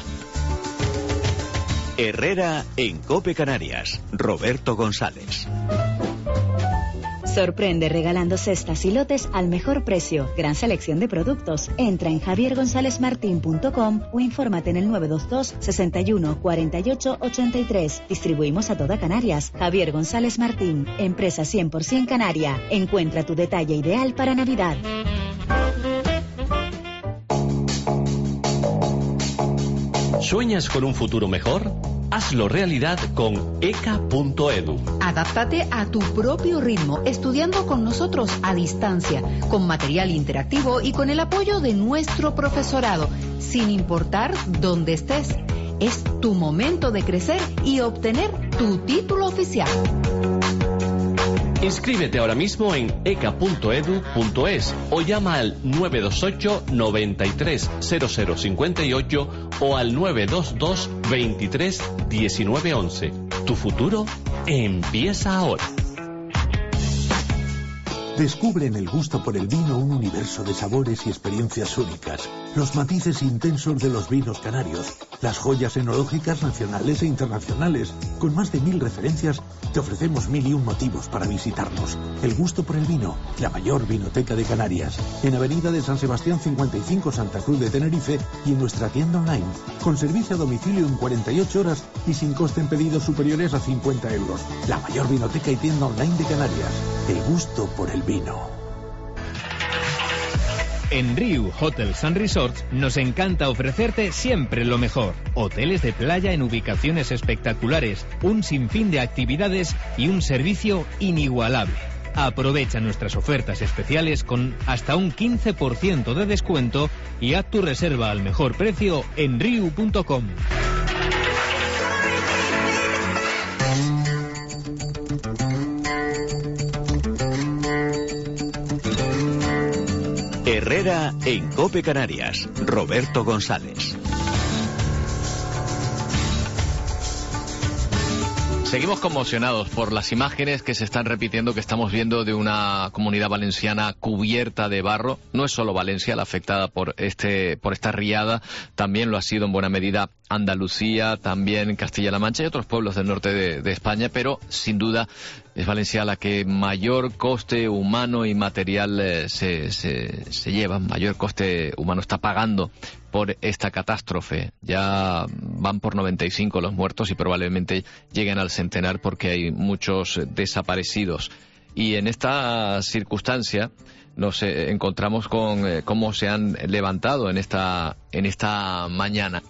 Herrera en COPE Canarias. Roberto González. Sorprende regalando cestas y lotes al mejor precio. Gran selección de productos. Entra en javier gonzález martín punto com o infórmate en el nueve dos dos, sesenta y uno, cuarenta y ocho, ochenta y tres. Distribuimos a toda Canarias. Javier González Martín, empresa cien por ciento canaria. Encuentra tu detalle ideal para Navidad. ¿Sueñas con un futuro mejor? Hazlo realidad con e c a punto e d u. Adáptate a tu propio ritmo, estudiando con nosotros a distancia, con material interactivo y con el apoyo de nuestro profesorado, sin importar dónde estés. Es tu momento de crecer y obtener tu título oficial. Inscríbete ahora mismo en e c a punto e d u punto e s o llama al nueve dos ocho, noventa y tres, cero cero cincuenta y ocho o al nueve dos dos, veintitrés, diecinueve once. Tu futuro empieza ahora. Descubre en el gusto por el vino un universo de sabores y experiencias únicas, los matices intensos de los vinos canarios, las joyas enológicas nacionales e internacionales. Con más de mil referencias, te ofrecemos mil y un motivos para visitarnos. El gusto por el vino, la mayor vinoteca de Canarias, en Avenida de San Sebastián cincuenta y cinco, Santa Cruz de Tenerife, y en nuestra tienda online, con servicio a domicilio en cuarenta y ocho horas y sin coste en pedidos superiores a cincuenta euros. La mayor vinoteca y tienda online de Canarias. El gusto por el vino. En Riu Hotels and Resorts nos encanta ofrecerte siempre lo mejor. Hoteles de playa en ubicaciones espectaculares, un sinfín de actividades y un servicio inigualable. Aprovecha nuestras ofertas especiales con hasta un quince por ciento de descuento y haz tu reserva al mejor precio en riu punto com. Herrera en COPE Canarias. Roberto González. Seguimos conmocionados por las imágenes que se están repitiendo, que estamos viendo de una comunidad valenciana cubierta de barro. No es solo Valencia la afectada por este por esta riada, también lo ha sido en buena medida Andalucía, también Castilla-La Mancha y otros pueblos del norte de, de España, pero sin duda es Valencia la que mayor coste humano y material eh, se, se, se lleva, mayor coste humano está pagando por esta catástrofe. Ya van por noventa y cinco los muertos y probablemente lleguen al centenar porque hay muchos desaparecidos. Y en esta circunstancia nos eh, encontramos con eh, cómo se han levantado en esta, en esta mañana.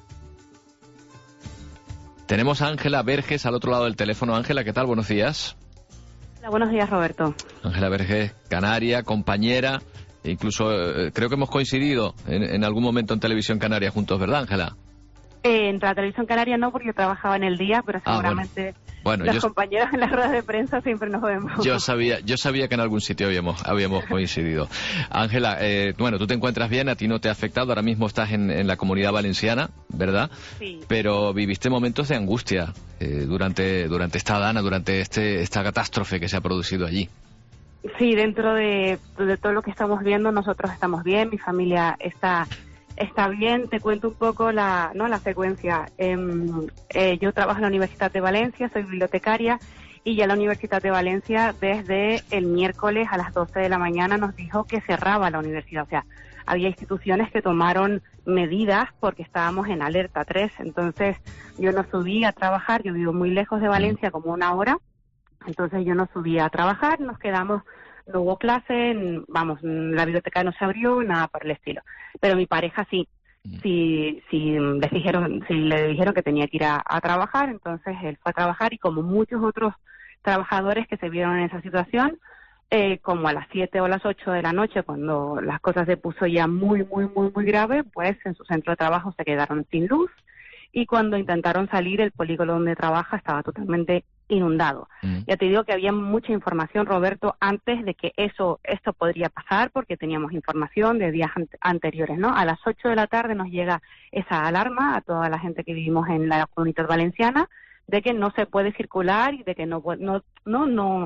Tenemos a Ángela Verges al otro lado del teléfono. Ángela, ¿qué tal? Buenos días. Hola, buenos días, Roberto. Ángela Verges, canaria, compañera, incluso eh, creo que hemos coincidido en, en algún momento en Televisión Canaria juntos, ¿verdad, Ángela? Eh, en la Televisión Canaria no, porque yo trabajaba en el día, pero seguramente ah, bueno. Bueno, los yo... compañeros en las ruedas de prensa siempre nos vemos. Yo sabía, yo sabía que en algún sitio habíamos, habíamos coincidido. Ángela, eh, bueno, tú te encuentras bien, a ti no te ha afectado, ahora mismo estás en, en la Comunidad Valenciana, ¿verdad? Sí. Pero viviste momentos de angustia eh, durante, durante esta dana, durante este, esta catástrofe que se ha producido allí. Sí, dentro de, de todo lo que estamos viendo, nosotros estamos bien, mi familia está... Está bien, te cuento un poco la, ¿no? la secuencia. Eh, eh, yo trabajo en la Universidad de Valencia, soy bibliotecaria, y ya la Universidad de Valencia desde el miércoles a las doce de la mañana nos dijo que cerraba la universidad. O sea, había instituciones que tomaron medidas porque estábamos en alerta tres. Entonces yo no subí a trabajar, yo vivo muy lejos de Valencia, como una hora. Entonces yo no subí a trabajar, nos quedamos no hubo clase, vamos, la biblioteca no se abrió, nada por el estilo. Pero mi pareja sí, sí, sí le dijeron, sí le dijeron que tenía que ir a, a trabajar, entonces él fue a trabajar y como muchos otros trabajadores que se vieron en esa situación, eh, como a las siete o las ocho de la noche, cuando las cosas se puso ya muy, muy, muy, muy grave, pues en su centro de trabajo se quedaron sin luz y cuando intentaron salir, el polígono donde trabaja estaba totalmente inundado. Mm. Ya te digo que había mucha información, Roberto, antes de que eso esto podría pasar, porque teníamos información de días an anteriores, ¿no? A las ocho de la tarde nos llega esa alarma a toda la gente que vivimos en la Comunidad Valenciana de que no se puede circular y de que no no no no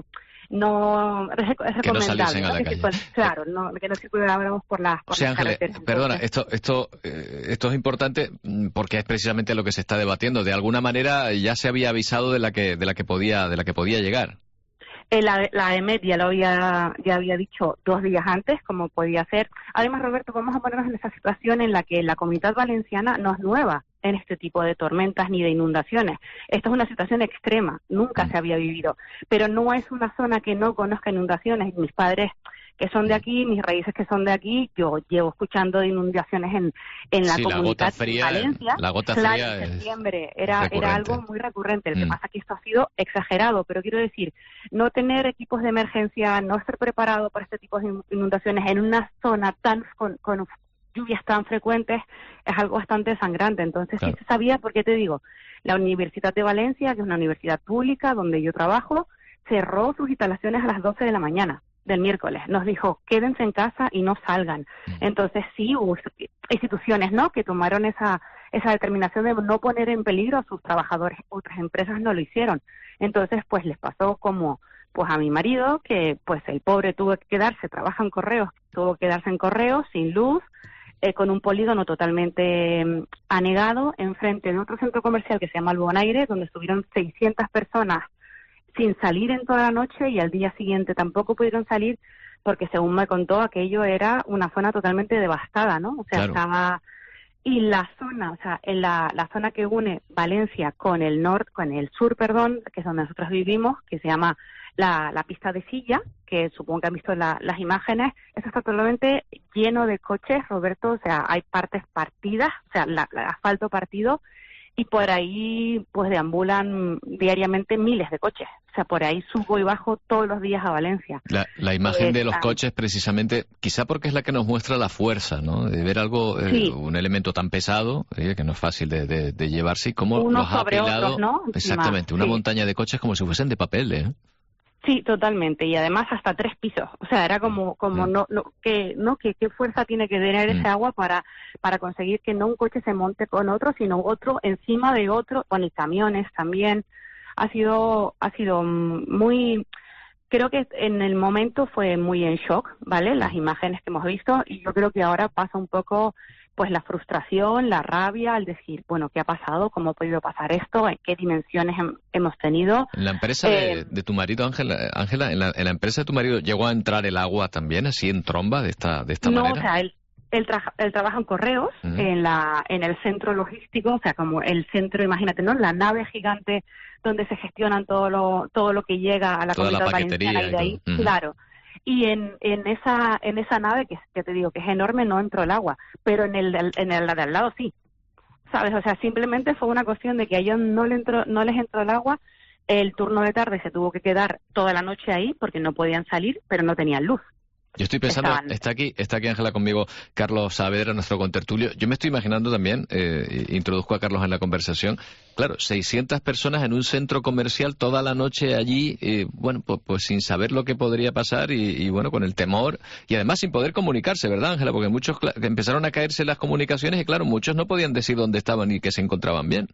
no es recomendable, que no saliesen a la calle. Circula, claro, no, que no circuláramos por las, por o sea, las Ángeles, carreteras. perdona, esto esto eh, esto es importante porque es precisamente lo que se está debatiendo. De alguna manera ya se había avisado de la que de la que podía de la que podía llegar. Eh, la, la E M E D ya lo había, ya había dicho dos días antes cómo podía ser. Además, Roberto, vamos a ponernos en esa situación en la que la Comunidad Valenciana no es nueva en este tipo de tormentas ni de inundaciones. Esta es una situación extrema, nunca se había vivido, pero no es una zona que no conozca inundaciones. Mis padres que son de aquí, mis raíces que son de aquí, yo llevo escuchando de inundaciones en, en la sí, comunidad la de Valencia. La gota claro, fría en septiembre era, es era algo muy recurrente. El mm. que pasa es que esto ha sido exagerado, pero quiero decir, no tener equipos de emergencia, no estar preparado para este tipo de inundaciones en una zona tan con, con lluvias tan frecuentes es algo bastante sangrante. Entonces claro. sí se sabía, porque te digo, la Universidad de Valencia, que es una universidad pública donde yo trabajo, cerró sus instalaciones a las doce de la mañana del miércoles. Nos dijo, quédense en casa y no salgan. Entonces sí hubo instituciones, ¿no?, que tomaron esa esa determinación de no poner en peligro a sus trabajadores. Otras empresas no lo hicieron. Entonces, pues les pasó como pues a mi marido, que pues el pobre tuvo que quedarse, trabaja en correos, tuvo que quedarse en correos, sin luz, eh, con un polígono totalmente eh, anegado, enfrente de otro centro comercial que se llama El Bonaire, donde estuvieron seiscientas personas sin salir en toda la noche y al día siguiente tampoco pudieron salir porque, según me contó, aquello era una zona totalmente devastada, ¿no? O sea, claro. estaba... Y la zona, o sea, en la, la zona que une Valencia con el norte, con el sur, perdón, que es donde nosotros vivimos, que se llama la, la pista de Silla, que supongo que han visto la, las imágenes, eso está totalmente lleno de coches, Roberto, o sea, hay partes partidas, o sea, la, el asfalto partido, y por ahí pues deambulan diariamente miles de coches. O sea, por ahí subo y bajo todos los días a Valencia. La, la imagen eh, de los ah, coches, precisamente, quizá porque es la que nos muestra la fuerza, ¿no? De ver algo, eh, sí. un elemento tan pesado, eh, que no es fácil de, de, de llevarse, y cómo Unos los ha sobre apilado. Otros, ¿no? Exactamente, Encima, una sí. montaña de coches como si fuesen de papel, ¿eh? Sí, totalmente, y además hasta tres pisos. O sea, era como como mm. no, no que no que qué fuerza tiene que tener mm. ese agua para para conseguir que no un coche se monte con otro, sino otro encima de otro, con y camiones también. Ha sido ha sido muy, creo que en el momento fue muy en shock, ¿vale? Las imágenes que hemos visto, y yo creo que ahora pasa un poco pues la frustración, la rabia, al decir, bueno, ¿qué ha pasado? ¿Cómo ha podido pasar esto? ¿En qué dimensiones hem, hemos tenido? En la empresa eh, de, de tu marido, Ángela, Ángela, en la, en la empresa de tu marido, ¿llegó a entrar el agua también, así en tromba, de esta, de esta no, manera? No, o sea, él, él, tra él trabaja en correos, uh -huh. en la en el centro logístico, o sea, como el centro, imagínate, ¿no? La nave gigante donde se gestionan todo lo todo lo que llega a la Toda comunidad la valenciana y de ahí, uh -huh. claro. Y en, en esa en esa nave, que, que te digo que es enorme, no entró el agua, pero en el en el de al lado sí, ¿sabes? O sea, simplemente fue una cuestión de que a ellos no, le entró, no les entró el agua, el turno de tarde se tuvo que quedar toda la noche ahí porque no podían salir, pero no tenían luz. Yo estoy pensando, Estaban... está aquí, está aquí Ángela conmigo, Carlos Saavedra, nuestro contertulio. Yo me estoy imaginando también, eh, introduzco a Carlos en la conversación, claro, seiscientas personas en un centro comercial toda la noche allí, eh, bueno, pues, pues sin saber lo que podría pasar y, y bueno, con el temor y además sin poder comunicarse, ¿verdad, Ángela? Porque muchos empezaron a caerse las comunicaciones y claro, muchos no podían decir dónde estaban y que se encontraban bien.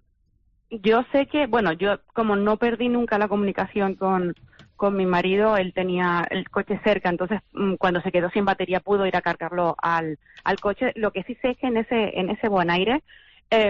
Yo sé que, bueno, yo como no perdí nunca la comunicación con... con mi marido, él tenía el coche cerca, entonces cuando se quedó sin batería pudo ir a cargarlo al, al coche. Lo que sí sé es que en ese en ese Bonaire eh,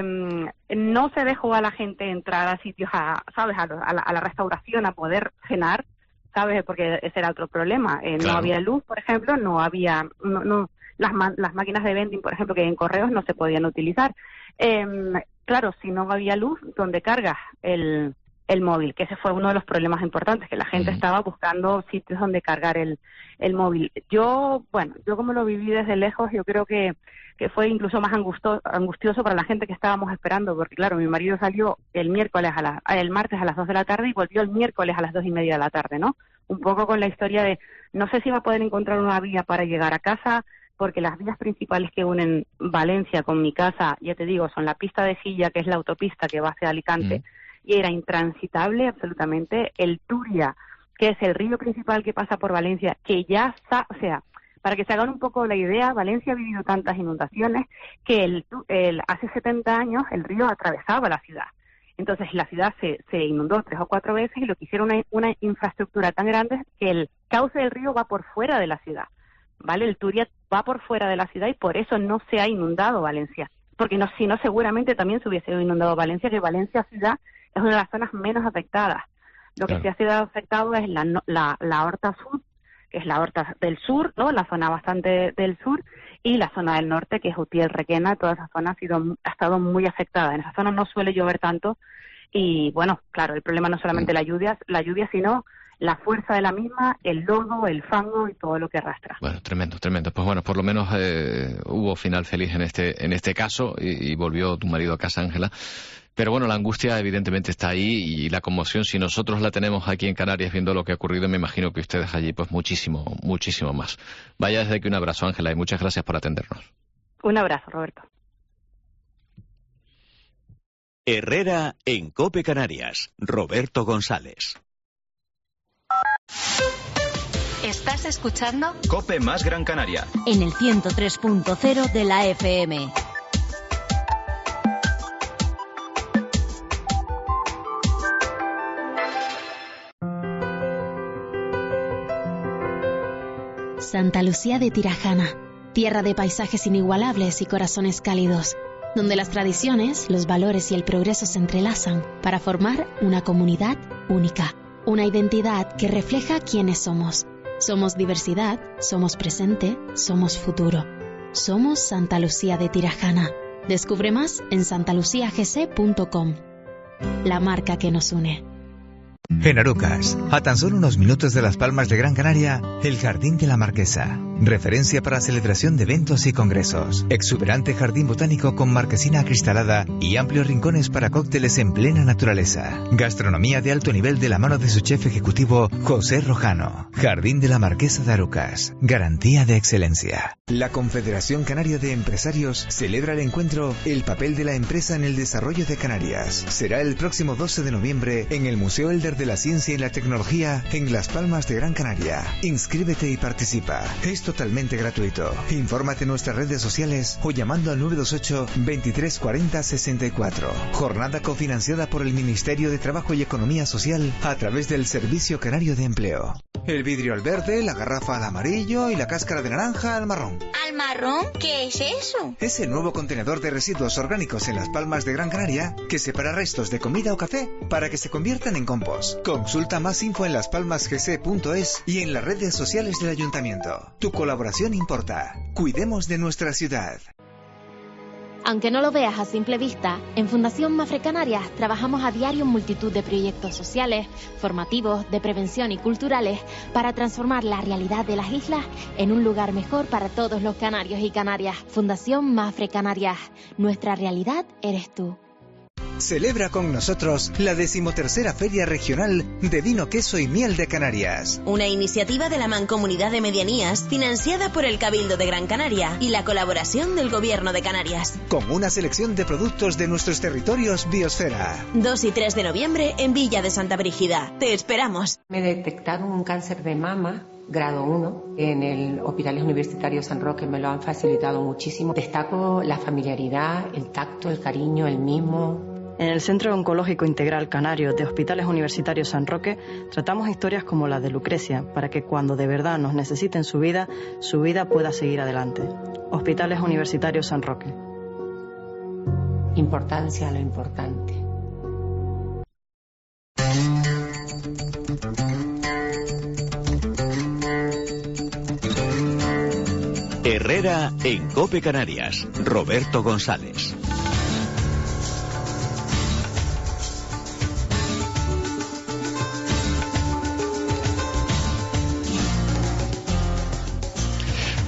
no se dejó a la gente entrar a sitios, a, ¿sabes?, a, a, la, a la restauración a poder cenar, ¿sabes?, porque ese era otro problema. Eh, claro. No había luz, por ejemplo, no había... no, no las, las máquinas de vending, por ejemplo, que en correos no se podían utilizar. Eh, claro, si no había luz, ¿dónde cargas el... el móvil, que ese fue uno de los problemas importantes, que la gente uh-huh. estaba buscando sitios donde cargar el, el móvil. Yo, bueno, yo como lo viví desde lejos, yo creo que, que fue incluso más angusto, angustioso para la gente que estábamos esperando, porque claro, mi marido salió el miércoles a la, el martes a las dos de la tarde y volvió el miércoles a las dos y media de la tarde, ¿no? Un poco con la historia de, no sé si va a poder encontrar una vía para llegar a casa, porque las vías principales que unen Valencia con mi casa, ya te digo, son la pista de Silla, que es la autopista que va hacia Alicante, uh-huh. y era intransitable absolutamente. El Turia, que es el río principal que pasa por Valencia, que ya está, o sea, para que se hagan un poco la idea, Valencia ha vivido tantas inundaciones que el, el, hace setenta años el río atravesaba la ciudad. Entonces la ciudad se, se inundó tres o cuatro veces y lo que hicieron una, una infraestructura tan grande que el cauce del río va por fuera de la ciudad, ¿vale? El Turia va por fuera de la ciudad y por eso no se ha inundado Valencia, porque no, si no seguramente también se hubiese inundado Valencia, que Valencia ciudad es una de las zonas menos afectadas. Lo que claro. sí ha sido afectado es la, la, la Horta Sur, que es la Horta del Sur, ¿no? La zona bastante del sur, y la zona del norte, que es Utiel, Requena, toda esa zona ha sido ha estado muy afectada. En esa zona no suele llover tanto y, bueno, claro, el problema no es solamente la lluvia, la lluvia, sino la fuerza de la misma, el lodo, el fango y todo lo que arrastra. Bueno, tremendo, tremendo. Pues bueno, por lo menos eh, hubo final feliz en este en este caso y, y volvió tu marido a casa, Ángela. Pero bueno, la angustia evidentemente está ahí y la conmoción, si nosotros la tenemos aquí en Canarias viendo lo que ha ocurrido, me imagino que ustedes allí pues muchísimo, muchísimo más. Vaya desde aquí un abrazo, Ángela, y muchas gracias por atendernos. Un abrazo, Roberto. Herrera en COPE Canarias, Roberto González. ¿Estás escuchando? COPE más Gran Canaria. En el ciento tres punto cero de la F M. Santa Lucía de Tirajana, tierra de paisajes inigualables y corazones cálidos, donde las tradiciones, los valores y el progreso se entrelazan para formar una comunidad única, una identidad que refleja quiénes somos. Somos diversidad, somos presente, somos futuro. Somos Santa Lucía de Tirajana. Descubre más en santa lucía g c punto com. La marca que nos une. En Arucas, a tan solo unos minutos de Las Palmas de Gran Canaria, el Jardín de la Marquesa. Referencia para celebración de eventos y congresos. Exuberante jardín botánico con marquesina acristalada y amplios rincones para cócteles en plena naturaleza. Gastronomía de alto nivel de la mano de su chef ejecutivo, José Rojano. Jardín de la Marquesa de Arucas. Garantía de excelencia. La Confederación Canaria de Empresarios celebra el encuentro El papel de la empresa en el desarrollo de Canarias. Será el próximo doce de noviembre en el Museo Elder de la Ciencia y la Tecnología en Las Palmas de Gran Canaria. Inscríbete y participa. Es totalmente gratuito. Infórmate en nuestras redes sociales o llamando al nueve dos ocho, veintitrés cuarenta, sesenta y cuatro. Jornada cofinanciada por el Ministerio de Trabajo y Economía Social a través del Servicio Canario de Empleo. El vidrio al verde, la garrafa al amarillo y la cáscara de naranja al marrón. ¿Al marrón? ¿Qué es eso? Es el nuevo contenedor de residuos orgánicos en Las Palmas de Gran Canaria que separa restos de comida o café para que se conviertan en compost. Consulta más info en las palmas g c punto es y en las redes sociales del Ayuntamiento. Tu colaboración importa. Cuidemos de nuestra ciudad. Aunque no lo veas a simple vista, en Fundación Mafre Canarias trabajamos a diario en multitud de proyectos sociales, formativos, de prevención y culturales para transformar la realidad de las islas en un lugar mejor para todos los canarios y canarias. Fundación Mafre Canarias. Nuestra realidad eres tú. Celebra con nosotros la decimotercera Feria Regional de Vino, Queso y Miel de Canarias. Una iniciativa de la Mancomunidad de Medianías financiada por el Cabildo de Gran Canaria y la colaboración del Gobierno de Canarias. Con una selección de productos de nuestros territorios Biosfera. dos y tres de noviembre en Villa de Santa Brígida. Te esperamos. Me detectaron un cáncer de mama grado uno en el Hospital Universitario San Roque. Me lo han facilitado muchísimo. Destaco la familiaridad, el tacto, el cariño, el mimo. En el Centro Oncológico Integral Canario de Hospitales Universitarios San Roque tratamos historias como la de Lucrecia para que cuando de verdad nos necesiten su vida, su vida pueda seguir adelante. Hospitales Universitarios San Roque. Importancia a lo importante. Herrera en COPE Canarias, Roberto González.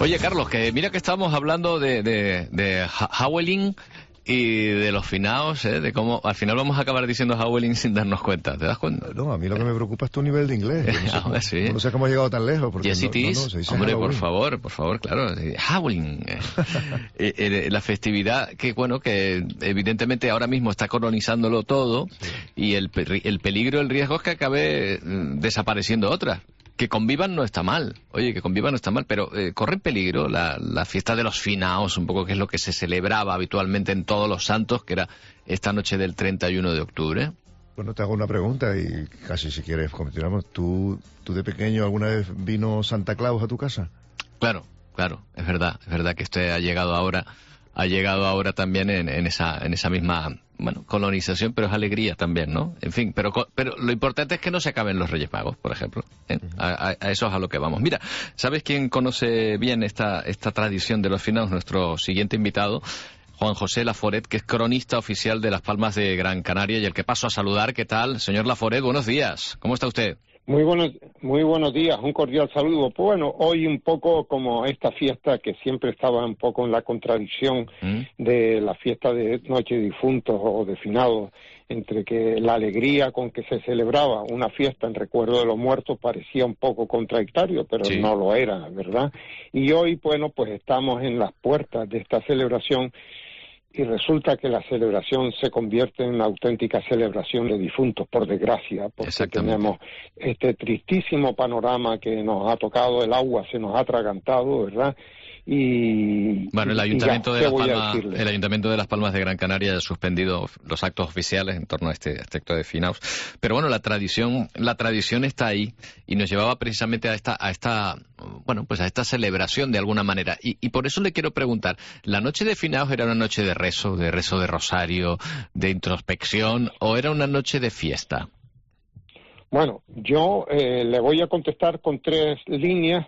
Oye, Carlos, que mira que estábamos hablando de, de, de Howling y de los finaos, ¿eh? De cómo al final vamos a acabar diciendo Howling sin darnos cuenta. ¿Te das cuenta? No, a mí lo que me preocupa es tu nivel de inglés. No sé, cómo, sí. no sé cómo has llegado tan lejos. Yes, it is. No, no, no, hombre, Halloween. por favor, por favor, claro. Howling. eh, eh, la festividad que, bueno, que evidentemente ahora mismo está colonizándolo todo, sí. Y el, el peligro, el riesgo es que acabe desapareciendo otra. Que convivan no está mal, oye, que convivan no está mal, pero eh, corre peligro la, la fiesta de los finaos, un poco que es lo que se celebraba habitualmente en Todos los Santos, que era esta noche del treinta y uno de octubre. Bueno, te hago una pregunta y casi si quieres continuamos. ¿Tú, tú de pequeño alguna vez vino Santa Claus a tu casa? Claro, claro, es verdad, es verdad que este ha llegado ahora, ha llegado ahora también en, en esa, en esa misma, bueno, colonización, pero es alegría también, ¿no? En fin, pero, pero lo importante es que no se acaben los Reyes Magos, por ejemplo. ¿eh? A, a, a eso es a lo que vamos. Mira, ¿sabes quién conoce bien esta, esta tradición de los finaos? Nuestro siguiente invitado, Juan José Laforet, que es cronista oficial de Las Palmas de Gran Canaria, y el que paso a saludar. ¿Qué tal? Señor Laforet, buenos días. ¿Cómo está usted? Muy buenos, muy buenos días, un cordial saludo. Pues bueno, hoy un poco como esta fiesta que siempre estaba un poco en la contradicción ¿Mm? de la fiesta de Noche de Difuntos o de Finados, entre que la alegría con que se celebraba una fiesta en recuerdo de los muertos parecía un poco contradictorio, pero sí. no lo era, ¿verdad? Y hoy, bueno, pues estamos en las puertas de esta celebración y resulta que la celebración se convierte en una auténtica celebración de difuntos, por desgracia, porque tenemos este tristísimo panorama que nos ha tocado, el agua se nos ha atragantado, ¿verdad? Y bueno, el ayuntamiento ya, de las Palmas, el ayuntamiento de Las Palmas de Gran Canaria ha suspendido los actos oficiales en torno a este, este acto de finaos, pero bueno, la tradición, la tradición está ahí y nos llevaba precisamente a esta, a esta, bueno, pues a esta celebración de alguna manera, y, y por eso le quiero preguntar, ¿la noche de finaos era una noche de rezo, de rezo de rosario, de introspección, o era una noche de fiesta? Bueno, yo eh, le voy a contestar con tres líneas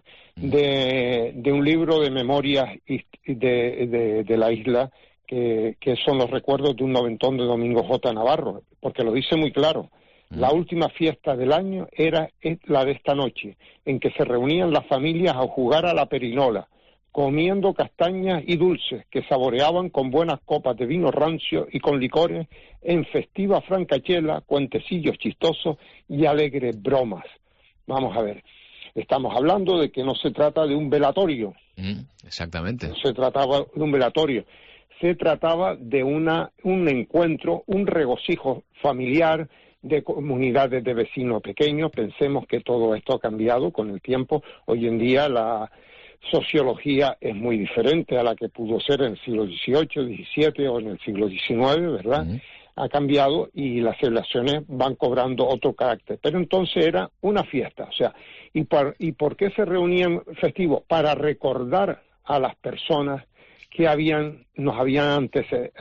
de, de un libro de memorias de, de, de la isla, que, que son los recuerdos de un noventón de Domingo J. Navarro, porque lo dice muy claro. La última fiesta del año era la de esta noche, en que se reunían las familias a jugar a la perinola, comiendo castañas y dulces que saboreaban con buenas copas de vino rancio y con licores, en festiva francachela, cuentecillos chistosos y alegres bromas. Vamos a ver, estamos hablando de que no se trata de un velatorio. Mm, exactamente. No se trataba de un velatorio, se trataba de una un encuentro, un regocijo familiar, de comunidades de vecinos pequeños. Pensemos que todo esto ha cambiado con el tiempo. Hoy en día la sociología es muy diferente a la que pudo ser en el siglo dieciocho, diecisiete o en el siglo diecinueve, ¿verdad? Uh-huh. Ha cambiado y las celebraciones van cobrando otro carácter. Pero entonces era una fiesta, o sea, ¿y por, y por qué se reunían festivos? Para recordar a las personas que habían, nos habían antes,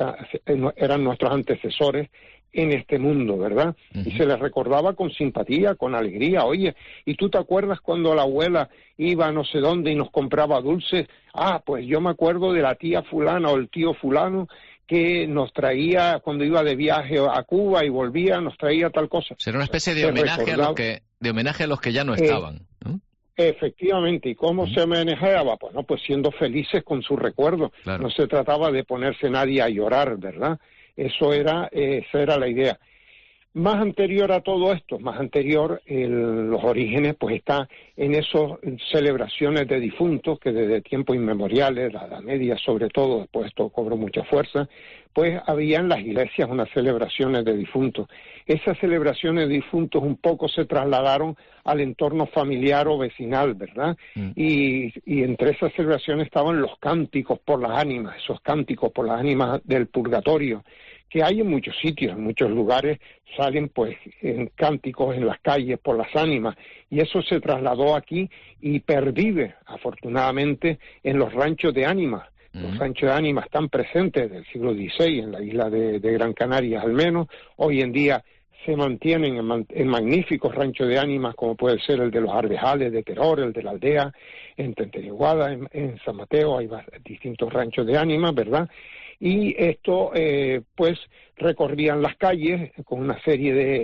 eran nuestros antecesores en este mundo, ¿verdad? Uh-huh. Y se les recordaba con simpatía, con alegría. Oye, ¿y tú te acuerdas cuando la abuela iba a no sé dónde y nos compraba dulces? Ah, pues yo me acuerdo de la tía fulana o el tío fulano que nos traía, cuando iba de viaje a Cuba y volvía, nos traía tal cosa. Será una especie de homenaje a los que, de homenaje a los que ya no estaban, ¿no? Efectivamente. ¿Y cómo uh-huh. se manejaba? Pues no, pues siendo felices con su recuerdo. Claro. No se trataba de ponerse nadie a llorar, ¿verdad? Eso era, eh, esa era la idea. Más anterior a todo esto, más anterior, el, los orígenes, pues está en esas celebraciones de difuntos que desde tiempos inmemoriales, la Edad Media sobre todo, después esto cobró mucha fuerza, pues había en las iglesias unas celebraciones de difuntos. Esas celebraciones de difuntos un poco se trasladaron al entorno familiar o vecinal, ¿verdad? Mm. Y, y entre esas celebraciones estaban los cánticos por las ánimas, esos cánticos por las ánimas del purgatorio, que hay en muchos sitios, en muchos lugares salen pues en cánticos en las calles por las ánimas, y eso se trasladó aquí y pervive afortunadamente en los ranchos de ánimas. Uh-huh. Los ranchos de ánimas están presentes desde el siglo dieciséis en la isla de, de Gran Canaria al menos. Hoy en día se mantienen en, man, en magníficos ranchos de ánimas, como puede ser el de los Arvejales de Teror, el de la Aldea, en Tenteriguada, en, en San Mateo hay distintos ranchos de ánimas, ¿verdad? Y esto, eh, pues, recorrían las calles con una serie de,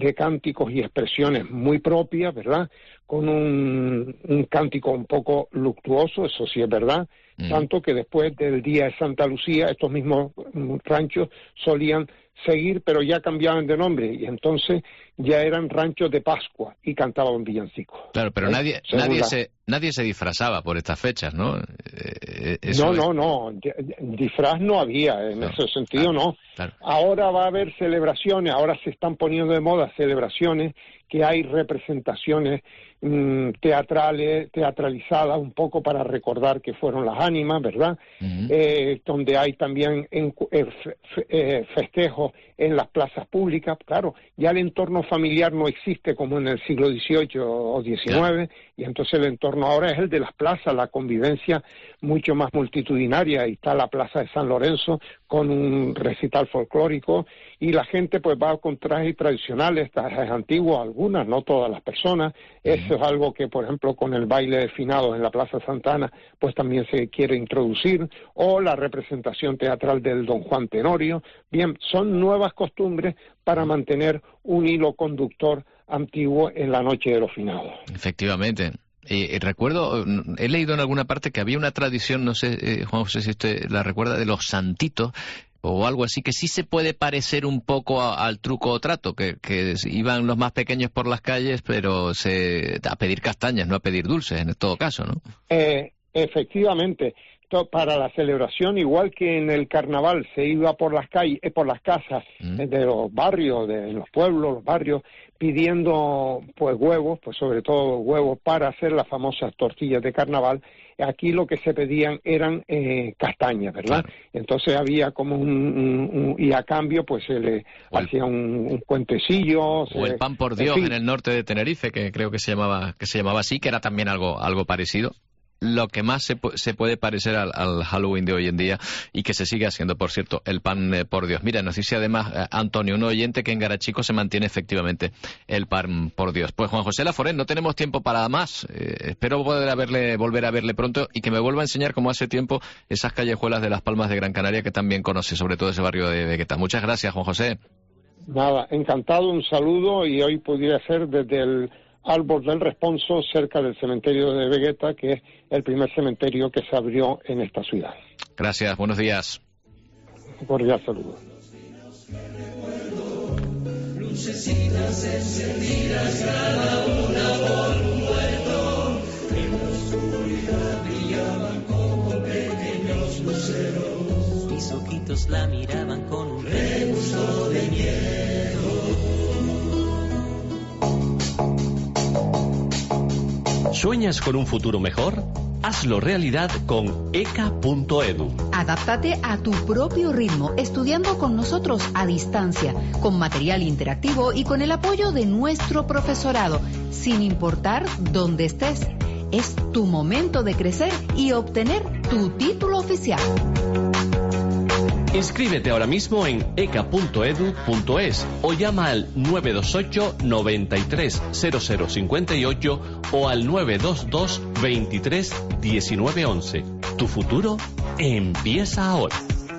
de cánticos y expresiones muy propias, ¿verdad? Con un, un cántico un poco luctuoso, eso sí es verdad, mm. tanto que después del día de Santa Lucía estos mismos ranchos solían seguir, pero ya cambiaban de nombre, y entonces ya eran ranchos de Pascua y cantaban villancicos. Claro, pero ¿eh? nadie nadie la... se nadie se disfrazaba por estas fechas, ¿no? Eh, no, no, no, disfraz no había, en no, ese sentido claro, no. Claro. Ahora va a haber celebraciones, ahora se están poniendo de moda celebraciones, que hay representaciones mmm, teatrales, teatralizadas un poco para recordar que fueron las ánimas, ¿verdad? Uh-huh. Eh, donde hay también en, eh, fe, eh, festejos en las plazas públicas. Claro, ya el entorno familiar no existe como en el siglo dieciocho o diecinueve, claro. y entonces el entorno ahora es el de las plazas, la convivencia mucho más multitudinaria. Y está la plaza de San Lorenzo con un recital folclórico, y la gente pues va con trajes tradicionales, trajes antiguos, algunas, no todas las personas. Uh-huh. Eso es algo que, por ejemplo, con el baile de finados en la Plaza Santana, pues también se quiere introducir, o la representación teatral del Don Juan Tenorio. Bien, son nuevas costumbres para mantener un hilo conductor antiguo en la noche de los finados. Efectivamente. Eh, recuerdo, he leído en alguna parte que había una tradición, no sé, eh, Juan José, si usted la recuerda, de los santitos, o algo así, que sí se puede parecer un poco a, al truco o trato, que, que iban los más pequeños por las calles, pero se, a pedir castañas, no a pedir dulces, en todo caso, ¿no? Eh, efectivamente. Para la celebración, igual que en el carnaval se iba por las calles, eh, por las casas mm. de los barrios, de los pueblos, los barrios, pidiendo pues huevos, pues sobre todo huevos para hacer las famosas tortillas de carnaval. Aquí lo que se pedían eran eh, castañas, ¿verdad? Claro. Entonces había como un, un, un y a cambio pues se le o hacía el, un, un puentecillo. O se, el pan por Dios en, fin. en el norte de Tenerife, que creo que se llamaba que se llamaba así, que era también algo algo parecido. Lo que más se, se puede parecer al, al Halloween de hoy en día, y que se sigue haciendo, por cierto, el pan eh, por Dios. Mira, nos dice además eh, Antonio, un oyente, que en Garachico se mantiene efectivamente el pan por Dios. Pues Juan José Laforén, no tenemos tiempo para más. Eh, espero poder a verle, volver a verle pronto, y que me vuelva a enseñar, como hace tiempo, esas callejuelas de Las Palmas de Gran Canaria, que también conoce, sobre todo ese barrio de Vegueta. Muchas gracias, Juan José. Nada, encantado, un saludo, y hoy pudiera ser desde el Árbol del Responso, cerca del cementerio de Vegueta, que es el primer cementerio que se abrió en esta ciudad. Gracias, buenos días. Cordial saludo. Lucecitas encendidas, cada una por un puerto, en la oscuridad brillaban como pequeños luceros. Mis ojitos la miraban con un regusto de miedo. ¿Sueñas con un futuro mejor? Hazlo realidad con E C A punto edu. Adáptate a tu propio ritmo, estudiando con nosotros a distancia, con material interactivo y con el apoyo de nuestro profesorado, sin importar dónde estés. Es tu momento de crecer y obtener tu título oficial. Inscríbete ahora mismo en E C A punto edu punto es o llama al nueve dos ocho, noventa y tres, cero cero cincuenta y ocho o al nueve dos dos, veintitrés, diecinueve once. Tu futuro empieza ahora.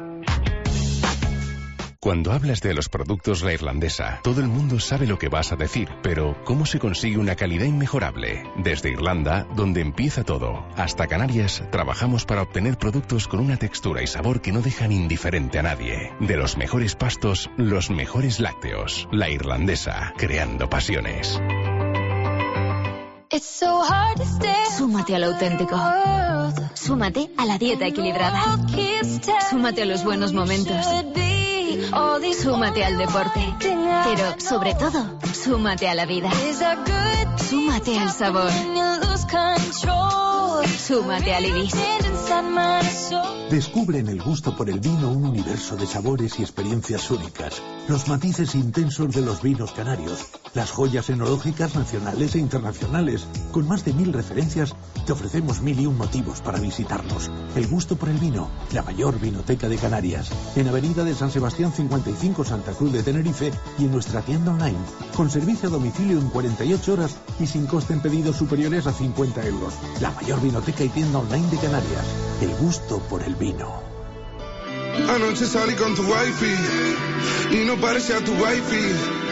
Cuando hablas de los productos La Irlandesa, todo el mundo sabe lo que vas a decir, pero ¿cómo se consigue una calidad inmejorable? Desde Irlanda, donde empieza todo, hasta Canarias, trabajamos para obtener productos con una textura y sabor que no dejan indiferente a nadie. De los mejores pastos, los mejores lácteos. La Irlandesa, creando pasiones. Súmate al auténtico. Súmate a la dieta equilibrada. Súmate a los buenos momentos. Súmate al deporte, pero sobre todo, súmate a la vida. Súmate al sabor. Súmate al Ibis. Descubre en el gusto por el vino un universo de sabores y experiencias únicas. Los matices intensos de los vinos canarios, las joyas enológicas nacionales e internacionales. Con más de mil referencias, te ofrecemos mil y un motivos para visitarnos. El gusto por el vino, la mayor vinoteca de Canarias. En Avenida de San Sebastián cincuenta y cinco, Santa Cruz de Tenerife, y en nuestra tienda online, con servicio a domicilio en cuarenta y ocho horas y sin coste en pedidos superiores a cincuenta euros. La mayor vinoteca y tienda online de Canarias. El gusto por el vino. Anoche salí con tu wifi y no parecía tu wifi.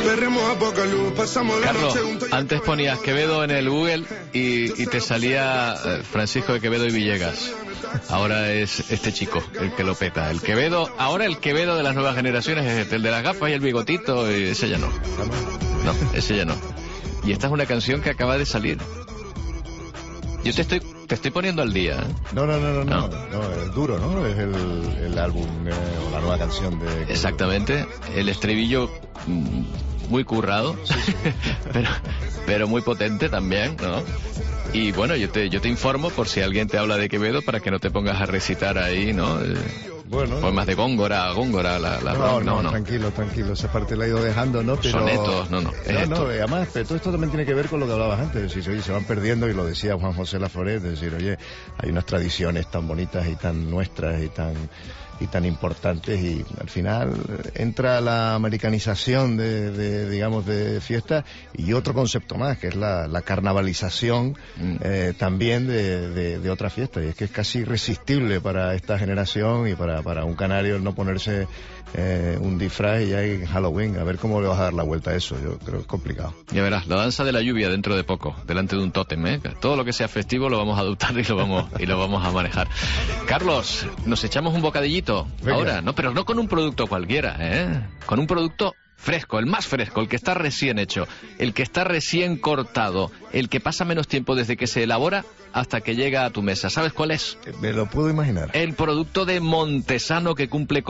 Carlos, antes ponías Quevedo en el Google y, y te salía eh, Francisco de Quevedo y Villegas. Ahora es este chico el que lo peta. El Quevedo, ahora el Quevedo de las nuevas generaciones es este, el de las gafas y el bigotito, y ese ya no. No, ese ya no. Y esta es una canción que acaba de salir. Yo te estoy te estoy poniendo al día. ¿eh? No, no, no, no, no, no, es duro, ¿no? Es el, el álbum eh, o la nueva canción de... Exactamente, el estribillo mmm, muy currado, sí, sí. pero, pero muy potente también, ¿no? Y bueno, yo te yo te informo por si alguien te habla de Quevedo para que no te pongas a recitar ahí, ¿no? Eh, bueno, poemas de Góngora, Góngora, la, la no, rock, no, no, no, tranquilo, tranquilo, esa parte la he ido dejando, ¿no? Pero... Sonetos, no, no, es no, esto. no, además, pero todo esto también tiene que ver con lo que hablabas antes, es decir, oye, se van perdiendo, y lo decía Juan José Laforet, es decir, oye, hay unas tradiciones tan bonitas y tan nuestras y tan y tan importantes, y al final entra la americanización de, de digamos, de fiestas, y otro concepto más, que es la, la carnavalización mm. eh, también de, de, de otras fiestas, y es que es casi irresistible para esta generación y para, para un canario el no ponerse eh, un disfraz y ya hay Halloween, a ver cómo le vas a dar la vuelta a eso, yo creo que es complicado. Ya verás, la danza de la lluvia dentro de poco, delante de un tótem, ¿eh? Todo lo que sea festivo lo vamos a adoptar y lo vamos, y lo vamos a manejar. Carlos, nos echamos un bocadillito. Venga. Ahora, no, pero no con un producto cualquiera, ¿eh? Con un producto fresco, el más fresco, el que está recién hecho, el que está recién cortado, el que pasa menos tiempo desde que se elabora hasta que llega a tu mesa. ¿Sabes cuál es? Me lo puedo imaginar. El producto de Montesano, que cumple